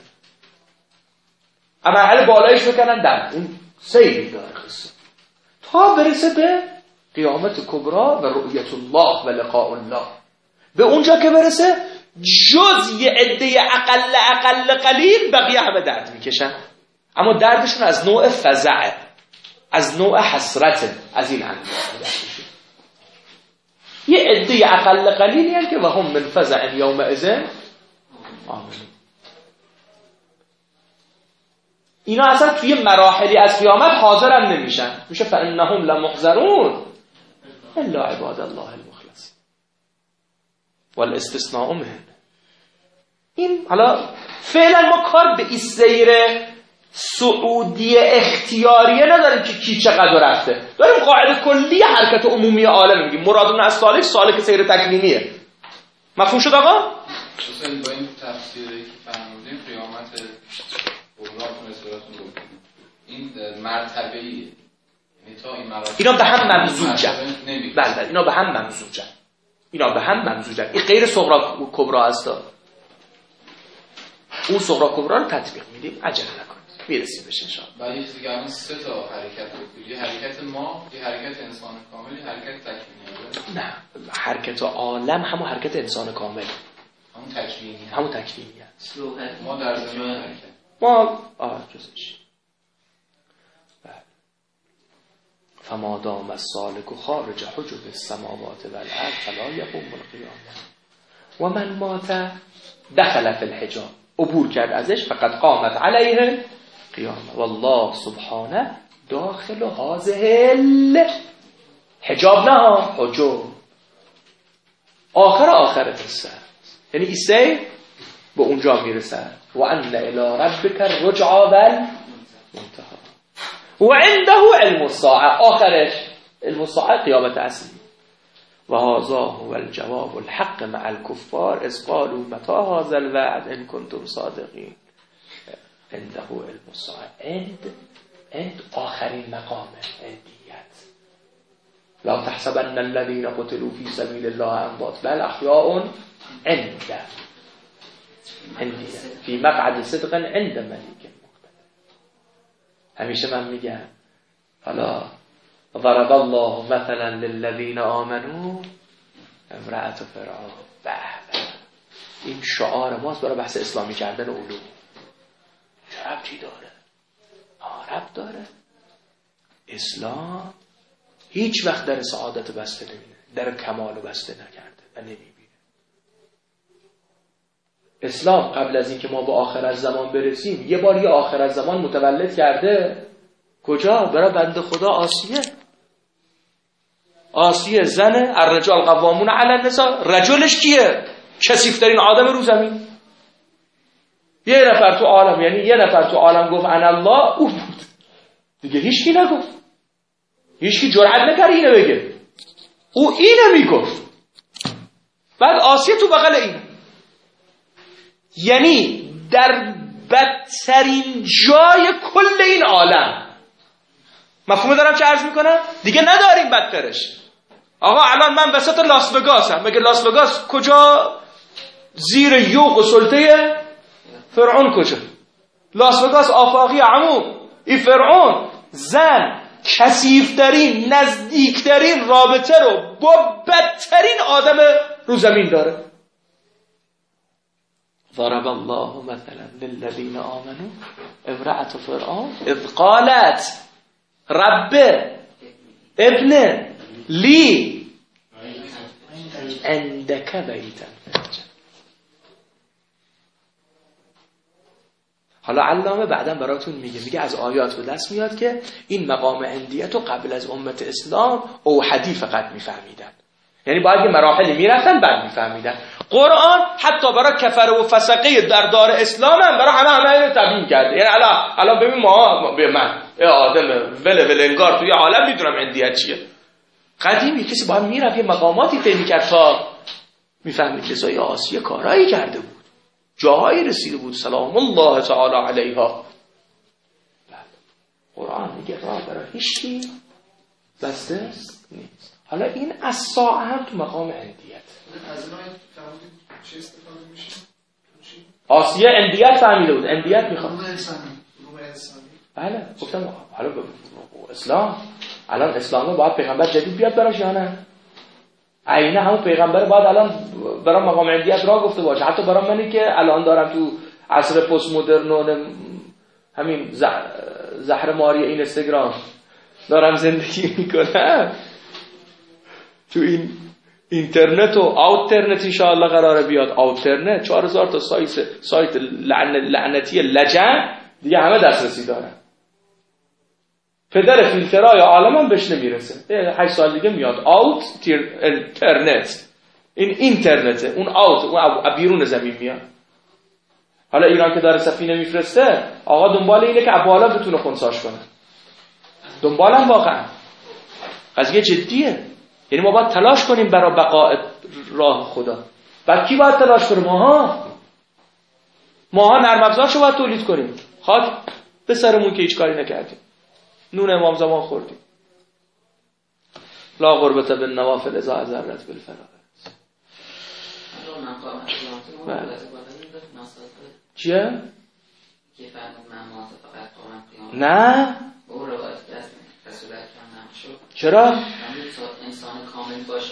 مرحله بالایش بکنن درد، اون سیری داره قصه تا برسه به قیامت کبرا و رؤیت الله و لقاء الله. به اونجا که برسه جز یه عده اقل قلیل بقیه همه درد میکشن، اما دردشون از نوع فزعه، از نوع حسرت از این انبیا. یه عده اقل قلیلی هست که و هم من فزع یومئذ آمنون. اینا اصلا توی مراحلی از قیامت حاضر هم نمیشن. میشه فانهم لمحضرون الا عباد الله المخلص والاستثناء منه. این حالا فعلا ما کار به این سیر سعودی اختیاریه نداریم که کی چقدر رفته، داریم قاعده کلی حرکت عمومی عالم میگیم. مرادمون از سالک سالک سیر تکوینیه. مفهوم شد آقا؟ مثلا با این تفسیری که فهمیدیم قیامت اولاتون اسراتون گفتیم این مرتبه‌ایه، یعنی تا این مراتب اینا به هم ممزوجن. بله اینا به هم ممزوجن. این غیر صغرا کبرا است. اون صغرا کبرا رو تطبیق میدیم، عجله نکنید میرسیم بهش ان شاء الله. ولی دیگه الان سه تا حرکت بود، یه حرکت ما، یه حرکت انسان کامل، یه حرکت تکوینیه. نه حرکت عالم همون حرکت انسان کامل، همون تکوینیه است. ما در زمان حرکت ما جزش فما دام السالک خارج حجب السماوات والارض فلا یقوم القیامه و من مات دخل فی الحجاب، عبور کرد ازش فقط قامت علیه قیامه والله سبحانه داخل هذه الحجاب، نه حجب آخر قصه، یعنی ایسه به اونجا میرسد و ان الی ربک الرجعى والمنتهى و عنده علم الساعه، آخرش علم الساعه قیامت اصلی. و هذا هو الجواب الحق مع الكفار اذ قالوا متى هذا الوعد ان كنتم صادقين عنده علم الساعه. عند آخرین مقام عندیت. لا تحسبن الذين قتلوا في سبيل الله اموات بل احياء عند فی مقعد صدق عند ملیک مقتدر. همیشه من میگم حالا ضرب الله مثلا للذین آمنوا امرأة فرعون. این شعار ماست برای بحث اسلامی کردن علوم. چه ربطی داره؟ ربط داره. اسلام هیچ وقت در سعادت بسته نمیده، در کمال بسته نکرده و نمیبینه. اسلام قبل از اینکه ما به آخر از زمان برسیم یه بار یه آخر از زمان متولد کرده. کجا؟ برای بنده خدا آسیه زنه الرجال قوامون علی النساء. رجلش کیه؟ کثیف‌ترین آدم رو زمین. یه نفر تو عالم، یعنی یه نفر تو عالم گفت انا الله، او بود دیگه. هیچکی نگفت، هیچکی جرئت نکرد اینو بگه، او اینو میگفت. بعد آسیه تو بغل این، یعنی در بدترین جای کل این عالم. مفهوم دارم چه عرض میکنم؟ دیگه نداریم بدترش. آقا الان من وسط لاس وگاسم، مگه لاس وگاس کجا؟ زیر یوغ و سلطه فرعون کجا؟ لاس وگاس آفاقی عموم. این فرعون زن کثیف‌ترین نزدیکترین رابطه رو با بدترین آدم رو زمین داره. ضرب الله مثلا للذین آمنوا امرأة فرعون اذ قالت رب ابن لی عندك بیتا. حالا علامه بعداً براتون میگه از آیات به دست میاد که این مقام عندیت رو قبل از امت اسلام اوحدی فقط میفهمیدن، یعنی باید یه مراحلی میرفتن بعد میفهمیدن. قرآن حتی برای کفر و فسقه در دار اسلام هم برای همه تبیین کرده. یعنی الان ببین ما به من آدم ولنگار توی عالم میدونم عندیت چیه. قدیمی کسی باید میرفت یه مقاماتی طی میکرد تا میفهمید کسای آسیه کارایی کرده بود، جاهایی رسیده بود سلام الله تعالی علیها. قرآن میگه راه برای هیچکی بسته نیست. حالا این از ساعه هم تو مقام عندیت. از این آیت فهمیدید چه استفاده میشه؟ آسیه عندیت فهمیده بود، عندیت میخواد علوم انسانی. بله گفتم حالا اسلام، الان اسلام باید پیغمبر جدید بیاد براش یا نه؟ عینه همون پیغمبر باید الان برای مقام عندیت راه گفته باشه. حتی برای منی که الان دارم تو عصر پست مدرن همین زهر ماری اینستاگرام دارم زندگی میکنم تو این اینترنت و آوترنت انشاءالله قراره بیاد. آوترنت 4000 تا سایت لعنتی لجن دیگه همه دسترسی دارن. پدر فیلترهای عالم هم بهش نمیرسه. 8 سال دیگه میاد آوت اینترنت. این اینترنته، اون آوت، اون بیرون زمین میاد. حالا ایران که داره سفینه میفرسته، آقا دنبال اینه که بالا بتونه خنثاش کنه. دنبالم واقعا قضیه جدیه. یعنی ما باید تلاش کنیم برای بقاء راه خدا. بعد کی باید تلاش کنه؟ ماها نرم افزارشو باید تولید کنیم. خاک به سرمون که هیچ کاری نکردیم. نون امام زمان خوردیم. لا غربت بالنوافل اذا عذرت بالفرائض. چیه؟ نه چرا؟ انسان کامل باشه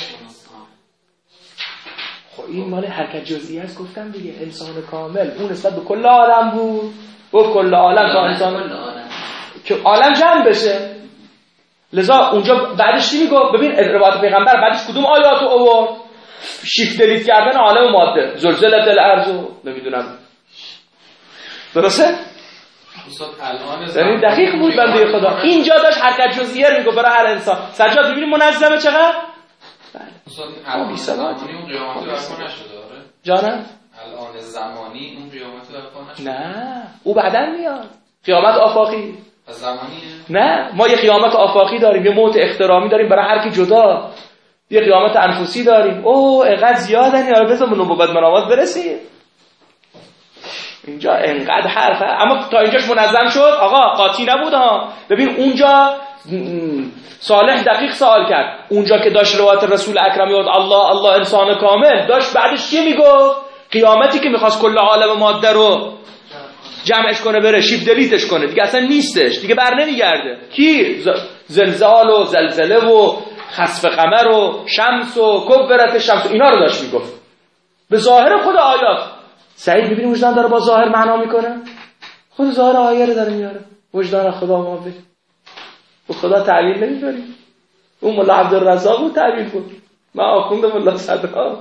خب این مال حرکت جزئی است. گفتم دیگه انسان کامل اون نسبت به کل عالم بود. گفت کل عالم تا انسان که عالم جمع بشه. لذا اونجا بعدش چی میگفت؟ ببین روایت پیغمبر بعدش کدوم آیاتو آورد؟ شیفت دلیت کردن عالم و ماده. زلزله الارض نمیدونم درسته؟ یعنی دقیق بود بنده خدا. اینجا داشت حرکت جزئیه میگه برای هر انسان. سجاد ببینید منظمه چقدر؟ بله. بی سماتی اون قیامت برپا نشده داره. جانم؟ الان زمانی اون قیامت برپا نشده. نه، او بعداً میاد. قیامت آفاقی. زمانیه؟ نه، ما یه قیامت آفاقی داریم، یه موت احترامی داریم برای هر کی جدا. یه قیامت انفسی داریم. اوه اینقدر زیادن یارو بذار نبوت منامات برسید. اینجا انقدر حرفه. اما تا اینجاش منظم شد. آقا قاطی نبود ها. ببین اونجا صالح دقیق سوال کرد. اونجا که داشت روایت رسول اکرم یاد الله انسان کامل داشت بعدش چی میگفت؟ قیامتی که میخواست کل عالم ماده رو جمعش کنه بره شیب دلیتش کنه دیگه اصلا نیستش، دیگه بر نمیگرده. کی؟ زلزال و زلزله و خسف قمر و شمس و کبرت شمس اینا رو داشت میگفت به ظاهر خود آیات. سعید ببینی وجدان داره با ظاهر معنا میکنه. خود ظاهر آیه رو داره میاره. وجدان خدا ما به و خدا تعلیل نمی‌کنیم. اون مولا عبدالرزاق بود تعلیل بود. من آخوند مولا صدرا.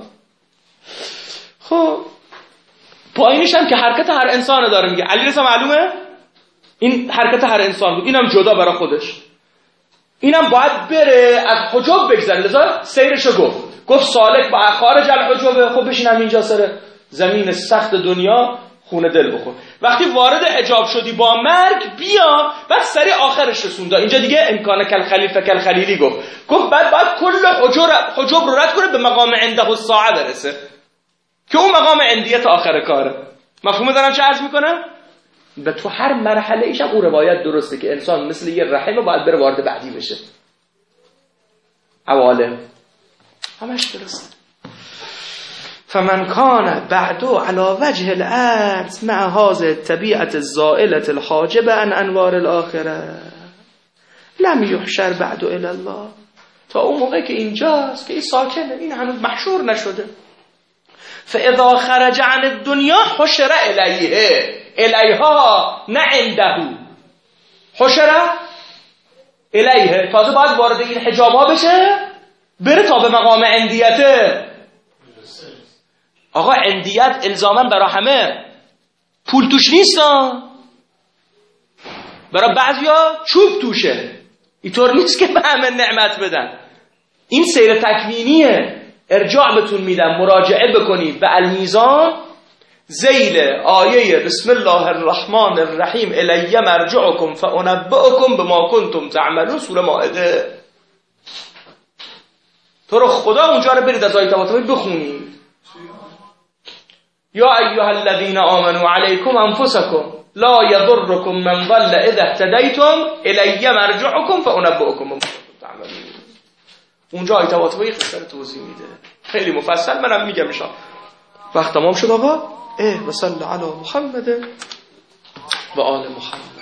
خب پایینش هم که حرکت هر انسان داره میگه. علیرضا معلومه؟ این حرکت هر انسان بود. اینم جدا برای خودش. اینم باید بره از حجاب بگذره. لذا سیرشو گفت سالک با خارج الحجاب. خب بشینم اینجا سر زمین سخت دنیا خونه دل بخور. وقتی وارد حجاب شدی با مرگ بیا بعد سری آخرش رسونده. اینجا دیگه امکان کل خلیفه کل خلیلی گفت بعد کل حجاب رو رد کنه به مقام عنده الساعه برسه که اون مقام عندیت آخر کاره. مفهوم دارم چه عرض میکنم؟ و تو هر مرحله ایش هم اون روایت درسته که انسان مثل یه رحمه باید بره وارد بعدی بشه. عوالم همش درسته. فمن كان بعده على وجه الارض مع هذه الطبيعه الزائله الحاجبه عن انوار الاخره لم يحشر بعد الى الله. تا اون موقع که اینجاست که این ساکنه، این هنوز محشور نشده. فاذا خرج عن الدنيا حشر الیها نه عنده. حشر الیه تازه باید وارد این حجاب‌ها بشه بره تا به مقام عندیته. آقا عندیت الزاماً برای همه پول توش نیست، برای بعضیا چوب توشه. اینطور نیست که به همه نعمت بدن. این سیر تکوینیه. ارجاع بهتون میدم مراجعه بکنید به المیزان ذیل آیه بسم الله الرحمن الرحیم الی مرجعکم فانبئکم بما کنتم تعملون سوره مائده. تو رو خدا اونجا رو برید از آیه تبارک بخونید. یا ایها الذین آمنوا علیکم انفسکم لا یضرکم من ضل اذا اهتدیتم الی مرجعکم فانبئکم بما کنتم تعملون. اونجا آیه تبارک خسر توضیح میده خیلی مفصل. منم میگم ان وقت تمام شد آقا. و صلی علی محمد و آل محمد.